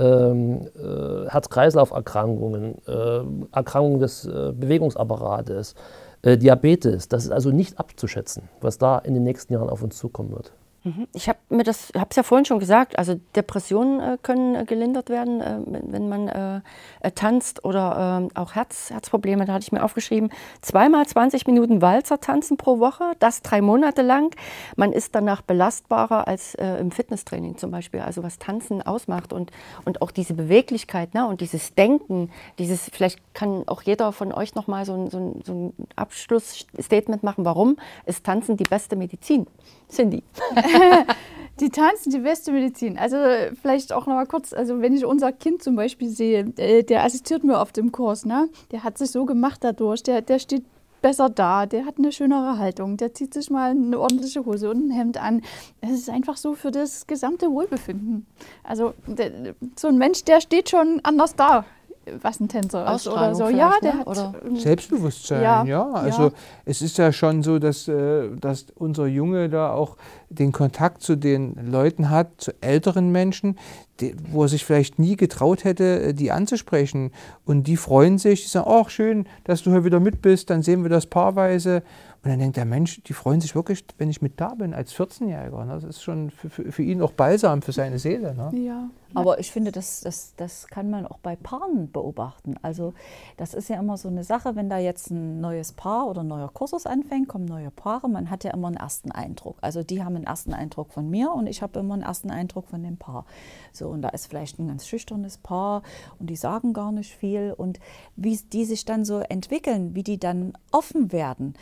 Herz-Kreislauf-Erkrankungen, Erkrankungen des Bewegungsapparates, Diabetes, das ist also nicht abzuschätzen, was da in den nächsten Jahren auf uns zukommen wird. Ich habe es ja vorhin schon gesagt, also Depressionen können gelindert werden, wenn man tanzt oder auch Herzprobleme, da hatte ich mir aufgeschrieben, 2-mal 20 Minuten Walzer tanzen pro Woche, das 3 Monate lang. Man ist danach belastbarer als im Fitnesstraining zum Beispiel, also was Tanzen ausmacht und auch diese Beweglichkeit, ne, und dieses Denken, vielleicht kann auch jeder von euch nochmal so ein Abschlussstatement machen, warum ist Tanzen die beste Medizin? Cindy. Die Tanzen, die beste Medizin. Also vielleicht auch noch mal kurz, also wenn ich unser Kind zum Beispiel sehe, der assistiert mir oft im Kurs, ne? Der hat sich so gemacht dadurch, der steht besser da, der hat eine schönere Haltung, der zieht sich mal eine ordentliche Hose und ein Hemd an. Es ist einfach so für das gesamte Wohlbefinden. Also so ein Mensch, der steht schon anders da, was ein Tänzer ist oder so. Ja, der hat Selbstbewusstsein, ja. Also es ist ja schon so, dass unser Junge da auch den Kontakt zu den Leuten hat, zu älteren Menschen, wo er sich vielleicht nie getraut hätte, die anzusprechen. Und die freuen sich, die sagen, ach schön, dass du hier wieder mit bist, dann sehen wir das paarweise. Und dann denkt der Mensch, die freuen sich wirklich, wenn ich mit da bin, als 14-Jähriger. Das ist schon für ihn auch Balsam für seine Seele. Ne? Ja. Aber ich finde, das kann man auch bei Paaren beobachten. Also das ist ja immer so eine Sache, wenn da jetzt ein neues Paar oder ein neuer Kursus anfängt, kommen neue Paare, man hat ja immer einen ersten Eindruck. Also die haben einen ersten Eindruck von mir und ich habe immer einen ersten Eindruck von dem Paar. So, und da ist vielleicht ein ganz schüchternes Paar und die sagen gar nicht viel. Und wie die sich dann so entwickeln, wie die dann offen werden.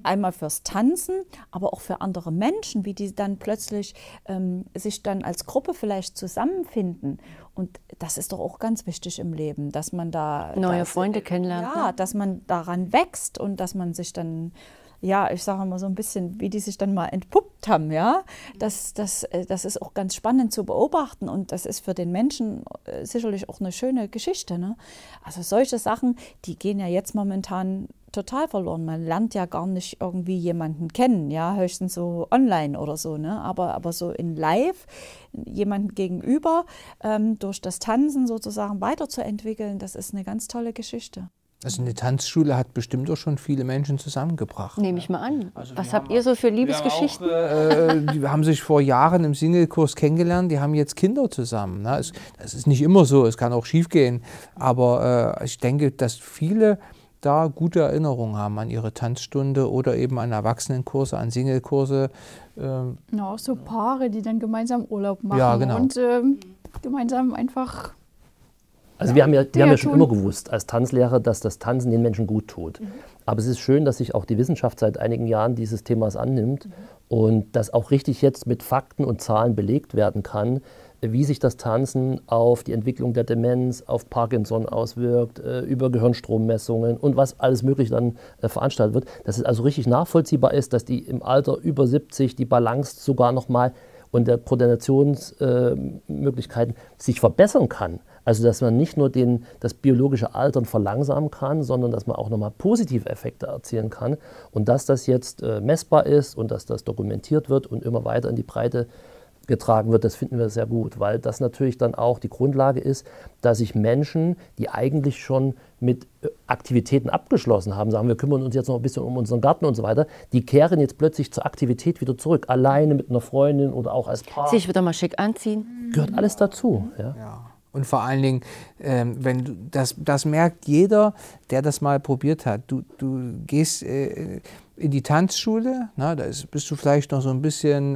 einmal fürs Tanzen, aber auch für andere Menschen, wie die dann plötzlich sich dann als Gruppe vielleicht zusammenfinden. Und das ist doch auch ganz wichtig im Leben, dass man da neue Freunde kennenlernt. Ja, dass man daran wächst und dass man sich dann, ja, ich sage mal so ein bisschen, wie die sich dann mal entpuppt haben, ja. Das ist auch ganz spannend zu beobachten und das ist für den Menschen sicherlich auch eine schöne Geschichte, ne? Also solche Sachen, die gehen ja jetzt momentan total verloren. Man lernt ja gar nicht irgendwie jemanden kennen, ja, höchstens so online oder so, ne? Aber so in live jemanden gegenüber durch das Tanzen sozusagen weiterzuentwickeln, das ist eine ganz tolle Geschichte. Also eine Tanzschule hat bestimmt auch schon viele Menschen zusammengebracht. Nehme ich mal an. Also was habt ihr so für Liebesgeschichten? Die haben sich vor Jahren im Single-Kurs kennengelernt, die haben jetzt Kinder zusammen. Ne? Das ist nicht immer so, es kann auch schief gehen. Aber ich denke, dass viele da gute Erinnerungen haben an ihre Tanzstunde oder eben an Erwachsenenkurse, an Single-Kurse. Ja, auch so Paare, die dann gemeinsam Urlaub machen, ja, genau. und gemeinsam einfach... Also wir haben ja schon immer gewusst als Tanzlehrer, dass das Tanzen den Menschen gut tut. Aber es ist schön, dass sich auch die Wissenschaft seit einigen Jahren dieses Themas annimmt und das auch richtig jetzt mit Fakten und Zahlen belegt werden kann, wie sich das Tanzen auf die Entwicklung der Demenz, auf Parkinson auswirkt, über Gehirnstrommessungen und was alles möglich dann veranstaltet wird. Dass es also richtig nachvollziehbar ist, dass die im Alter über 70 die Balance sogar nochmal und der Koordinationsmöglichkeiten sich verbessern kann. Also dass man nicht nur das biologische Altern verlangsamen kann, sondern dass man auch nochmal positive Effekte erzielen kann. Und dass das jetzt messbar ist und dass das dokumentiert wird und immer weiter in die Breite getragen wird, das finden wir sehr gut, weil das natürlich dann auch die Grundlage ist, dass sich Menschen, die eigentlich schon mit Aktivitäten abgeschlossen haben, sagen wir kümmern uns jetzt noch ein bisschen um unseren Garten und so weiter, die kehren jetzt plötzlich zur Aktivität wieder zurück, alleine mit einer Freundin oder auch als Paar. Sich wieder mal schick anziehen. Gehört alles dazu. Ja. Ja. Und vor allen Dingen, wenn du, das merkt jeder, der das mal probiert hat. Du gehst in die Tanzschule, da bist du vielleicht noch so ein bisschen,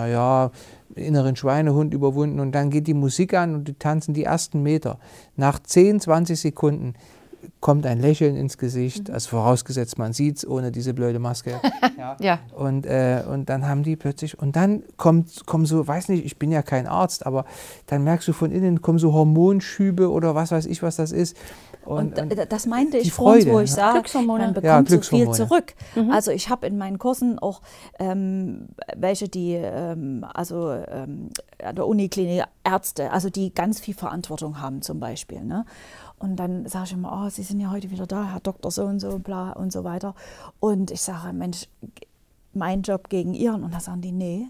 inneren Schweinehund überwunden und dann geht die Musik an und die tanzen die ersten Meter. Nach 10, 20 Sekunden kommt ein Lächeln ins Gesicht, also vorausgesetzt man sieht es ohne diese blöde Maske. Ja. Und dann haben die plötzlich, und dann kommen so, weiß nicht, ich bin ja kein Arzt, aber dann merkst du von innen, kommen so Hormonschübe oder was weiß ich, was das ist. Und das meinte ich Freude, vorhin, wo ich sage, man bekommt so viel zurück. Also ich habe in meinen Kursen auch welche, die an der Uniklinik Ärzte, also die ganz viel Verantwortung haben zum Beispiel, ne? Und dann sage ich immer, oh, Sie sind ja heute wieder da, Herr Doktor so und so, bla und so weiter. Und ich sage, Mensch, mein Job gegen Ihren. Und da sagen die, nee,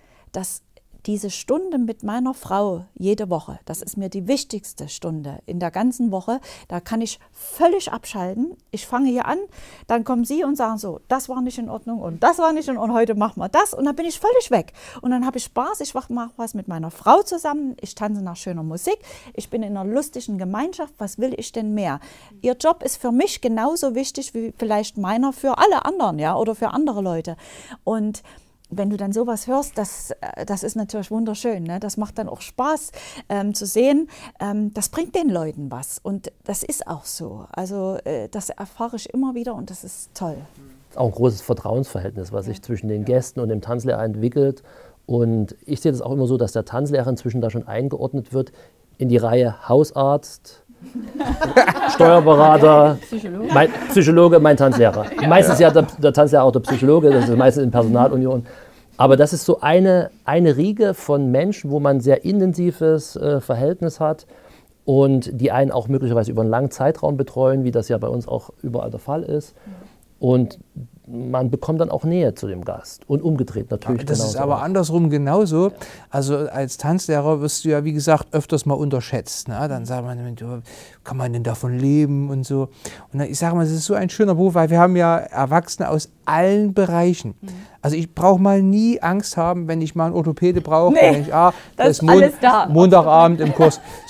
diese Stunde mit meiner Frau jede Woche, das ist mir die wichtigste Stunde in der ganzen Woche. Da kann ich völlig abschalten. Ich fange hier an, dann kommen Sie und sagen so, das war nicht in Ordnung und das war nicht in Ordnung, heute machen wir das. Und dann bin ich völlig weg. Und dann habe ich Spaß, ich mache was mit meiner Frau zusammen, ich tanze nach schöner Musik, ich bin in einer lustigen Gemeinschaft, was will ich denn mehr? Ihr Job ist für mich genauso wichtig wie vielleicht meiner für alle anderen, ja, oder für andere Leute. Und wenn du dann sowas hörst, das ist natürlich wunderschön, ne? Das macht dann auch Spaß zu sehen, das bringt den Leuten was und das ist auch so. Also das erfahre ich immer wieder und das ist toll. Das ist auch ein großes Vertrauensverhältnis, was sich zwischen den Gästen und dem Tanzlehrer entwickelt. Und ich sehe das auch immer so, dass der Tanzlehrer inzwischen da schon eingeordnet wird in die Reihe Hausarzt, Steuerberater, Psychologe, mein Tanzlehrer. Meistens ja der Tanzlehrer auch der Psychologe, das ist meistens in Personalunion. Aber das ist so eine Riege von Menschen, wo man ein sehr intensives Verhältnis hat und die einen auch möglicherweise über einen langen Zeitraum betreuen, wie das ja bei uns auch überall der Fall ist. Und man bekommt dann auch Nähe zu dem Gast und umgedreht natürlich. Das ist aber andersrum genauso. Also als Tanzlehrer wirst du ja, wie gesagt, öfters mal unterschätzt. Ne? Dann sagt man, kann man denn davon leben und so. Und dann, ich sage mal, es ist so ein schöner Beruf, weil wir haben ja Erwachsene aus allen Bereichen. Also ich brauche mal nie Angst haben, wenn ich mal einen Orthopäde brauche. Nee, da ist alles da. Montagabend im Kurs. So,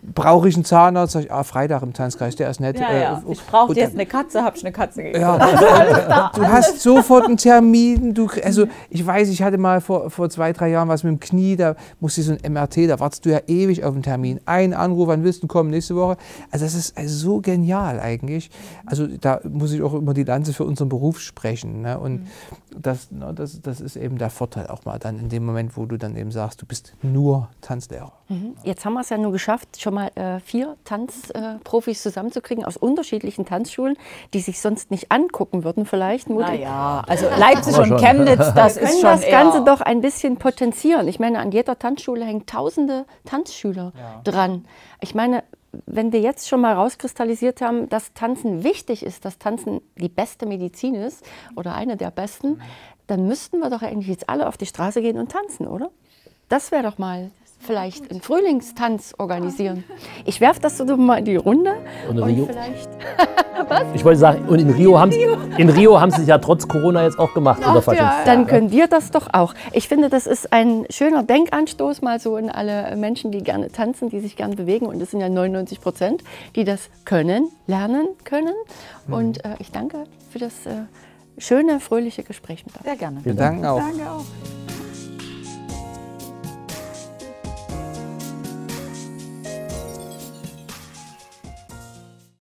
brauche ich einen Zahnarzt? Sag ich, Freitag im Tanzkreis, der ist nett. Ich brauche jetzt eine Katze, habe ich eine Katze gekriegt. Ja. Du hast sofort einen Termin. Also ich weiß, ich hatte mal vor 2-3 Jahren was mit dem Knie, da musste ich so ein MRT, da wartest du ja ewig auf einen Termin. Ein Anruf, wann willst du kommen, nächste Woche? Also das ist so genial eigentlich. Also da muss ich auch immer die Lanze für unseren Beruf sprechen. Ne? Und das ist eben der Vorteil auch mal dann in dem Moment, wo du dann eben sagst, du bist nur Tanzlehrer. Jetzt haben wir es ja nur geschafft, schon mal 4 Tanzprofis zusammenzukriegen aus unterschiedlichen Tanzschulen, die sich sonst nicht angucken würden vielleicht. Naja, also Leipzig und Chemnitz, das ist schon das Ganze doch ein bisschen potenzieren. Ich meine, an jeder Tanzschule hängen tausende Tanzschüler dran. Ich meine, wenn wir jetzt schon mal rauskristallisiert haben, dass Tanzen wichtig ist, dass Tanzen die beste Medizin ist oder eine der besten, dann müssten wir doch eigentlich jetzt alle auf die Straße gehen und tanzen, oder? Das wäre doch mal vielleicht einen Frühlingstanz organisieren. Ich werfe das so mal in die Runde. Und Rio? Vielleicht Was? Ich wollte sagen, und in Rio haben sie es ja trotz Corona jetzt auch gemacht. Dann können wir das doch auch. Ich finde, das ist ein schöner Denkanstoß mal so in alle Menschen, die gerne tanzen, die sich gerne bewegen. Und es sind ja 99%, die das können, lernen können. Und ich danke für das schöne, fröhliche Gespräch mit euch. Sehr gerne. Wir danken auch. Danke auch.